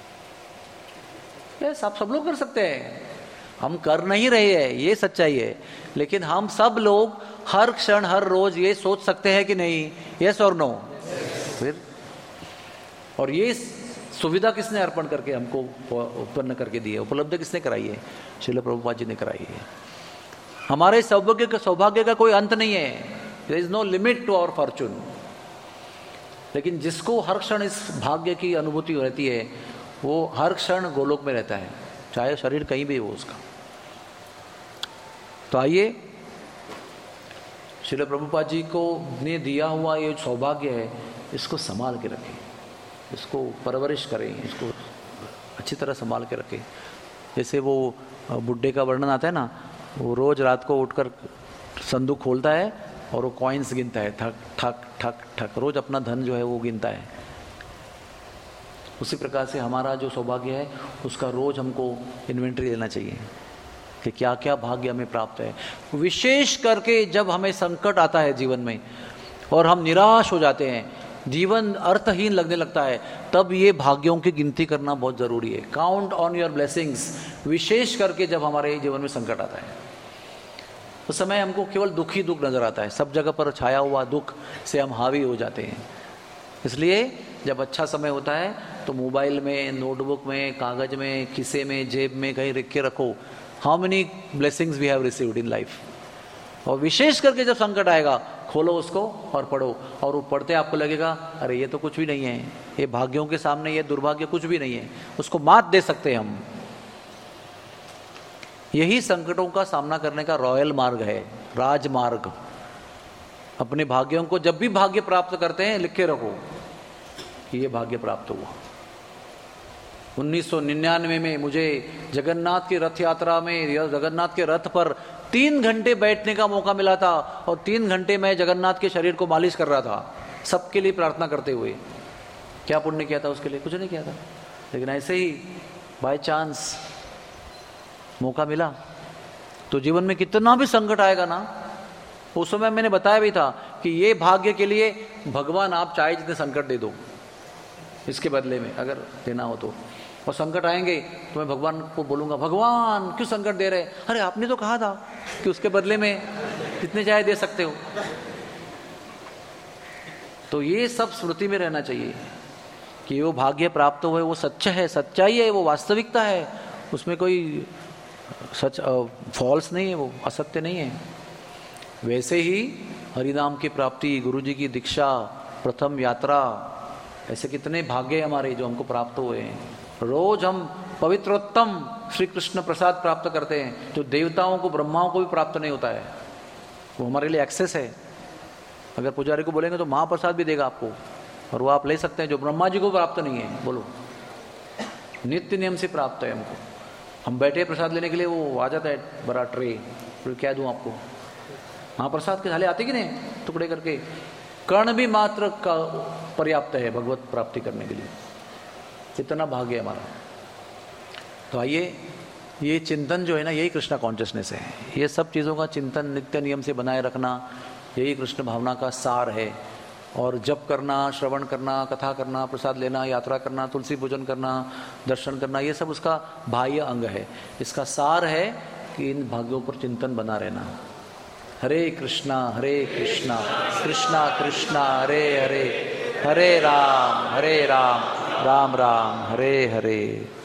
यस, आप सब लोग कर सकते हैं, हम कर नहीं रहे हैं, ये सच्चाई है, लेकिन हम सब लोग हर क्षण हर रोज ये सोच सकते हैं कि नहीं, यस और नो। फिर और ये सुविधा किसने अर्पण करके हमको उत्पन्न करके दी है, उपलब्ध किसने कराई है, श्रील प्रभुपाद जी ने कराई है। हमारे सौभाग्य का कोई अंत नहीं है, there is no limit to our fortune. लेकिन जिसको हर क्षण इस भाग्य की अनुभूति रहती है, वो हर क्षण गोलोक में रहता है, चाहे शरीर कहीं भी हो उसका। तो आइए, श्रील प्रभुपाद जी को ने दिया हुआ ये सौभाग्य है, इसको संभाल के रखें, इसको परवरिश करें, इसको अच्छी तरह संभाल के रखें। जैसे वो बुड्ढे का वर्णन आता है ना, वो रोज रात को उठकर संदूक खोलता है और वो कॉइन्स गिनता है, ठक ठक ठक ठक, रोज अपना धन जो है वो गिनता है। उसी प्रकार से हमारा जो सौभाग्य है उसका रोज हमको इन्वेंट्री लेना चाहिए कि क्या क्या भाग्य हमें प्राप्त है। विशेष करके जब हमें संकट आता है जीवन में और हम निराश हो जाते हैं, जीवन अर्थहीन लगने लगता है, तब ये भाग्यों की गिनती करना बहुत जरूरी है। Count on your blessings. विशेष करके जब हमारे जीवन में संकट आता है उस समय हमको केवल दुख ही दुख नजर आता है, सब जगह पर छाया हुआ दुख से हम हावी हो जाते हैं। इसलिए जब अच्छा समय होता है तो मोबाइल में, नोटबुक में, कागज में, खिसे में, जेब में कहीं लिख के रखो, how many blessings we have received in life. और विशेष करके जब संकट आएगा, खोलो उसको और पढ़ो, और वो पढ़ते आपको लगेगा अरे ये तो कुछ भी नहीं है, ये भाग्यों के सामने ये दुर्भाग्य कुछ भी नहीं है, उसको मात दे सकते हैं हम। यही संकटों का सामना करने का रॉयल मार्ग है, राजमार्ग। अपने भाग्यों को जब भी भाग्य प्राप्त करते हैं लिख के रखो कि ये भाग्य प्राप्त हुआ। 1999 में मुझे जगन्नाथ की रथ यात्रा में, जगन्नाथ के रथ पर 3 घंटे बैठने का मौका मिला था, और 3 घंटे मैं जगन्नाथ के शरीर को मालिश कर रहा था, सबके लिए प्रार्थना करते हुए। क्या पुण्य किया था उसके लिए? कुछ नहीं किया था, लेकिन ऐसे ही बाय चांस मौका मिला। तो जीवन में कितना भी संकट आएगा ना, उस समय मैंने बताया भी था कि ये भाग्य के लिए भगवान आप चाहे जितने संकट दे दो इसके बदले में, अगर देना हो तो। और संकट आएंगे तो मैं भगवान को बोलूंगा, भगवान क्यों संकट दे रहे? अरे आपने तो कहा था कि उसके बदले में जितने चाहे दे सकते हो। तो ये सब स्मृति में रहना चाहिए कि वो भाग्य प्राप्त हुए वो सच्चा है, सच्चाई है, वो वास्तविकता है, उसमें कोई सच फॉल्स नहीं है, वो असत्य नहीं है। वैसे ही हरिनाम की प्राप्ति, गुरु जी की दीक्षा, प्रथम यात्रा, ऐसे कितने भाग्य हमारे जो हमको प्राप्त हुए हैं। रोज हम पवित्रोत्तम श्री कृष्ण प्रसाद प्राप्त करते हैं, जो देवताओं को, ब्रह्माओं को भी प्राप्त नहीं होता है, वो हमारे लिए एक्सेस है। अगर पुजारी को बोलेंगे तो महाप्रसाद भी देगा आपको, और वो आप ले सकते हैं, जो ब्रह्मा जी को प्राप्त नहीं है। बोलो, नित्य नियम से प्राप्त है हमको। हम बैठे प्रसाद लेने के लिए, वो आ जाता है बड़ा ट्रे, फिर क्या दूं आपको। महाप्रसाद के थाले आते कि नहीं, टुकड़े करके। कर्ण भी मात्र का पर्याप्त है भगवत प्राप्ति करने के लिए। कितना भाग्य है हमारा। तो आइए, ये चिंतन जो है ना, यही कृष्णा कॉन्शियसनेस है। ये सब चीज़ों का चिंतन नित्य नियम से बनाए रखना, यही कृष्ण भावना का सार है। और जप करना, श्रवण करना, कथा करना, प्रसाद लेना, यात्रा करना, तुलसी पूजन करना, दर्शन करना, ये सब उसका बाह्य अंग है। इसका सार है कि इन भाग्यों पर चिंतन बना रहना। हरे कृष्णा कृष्णा कृष्णा हरे हरे, हरे राम राम राम हरे हरे।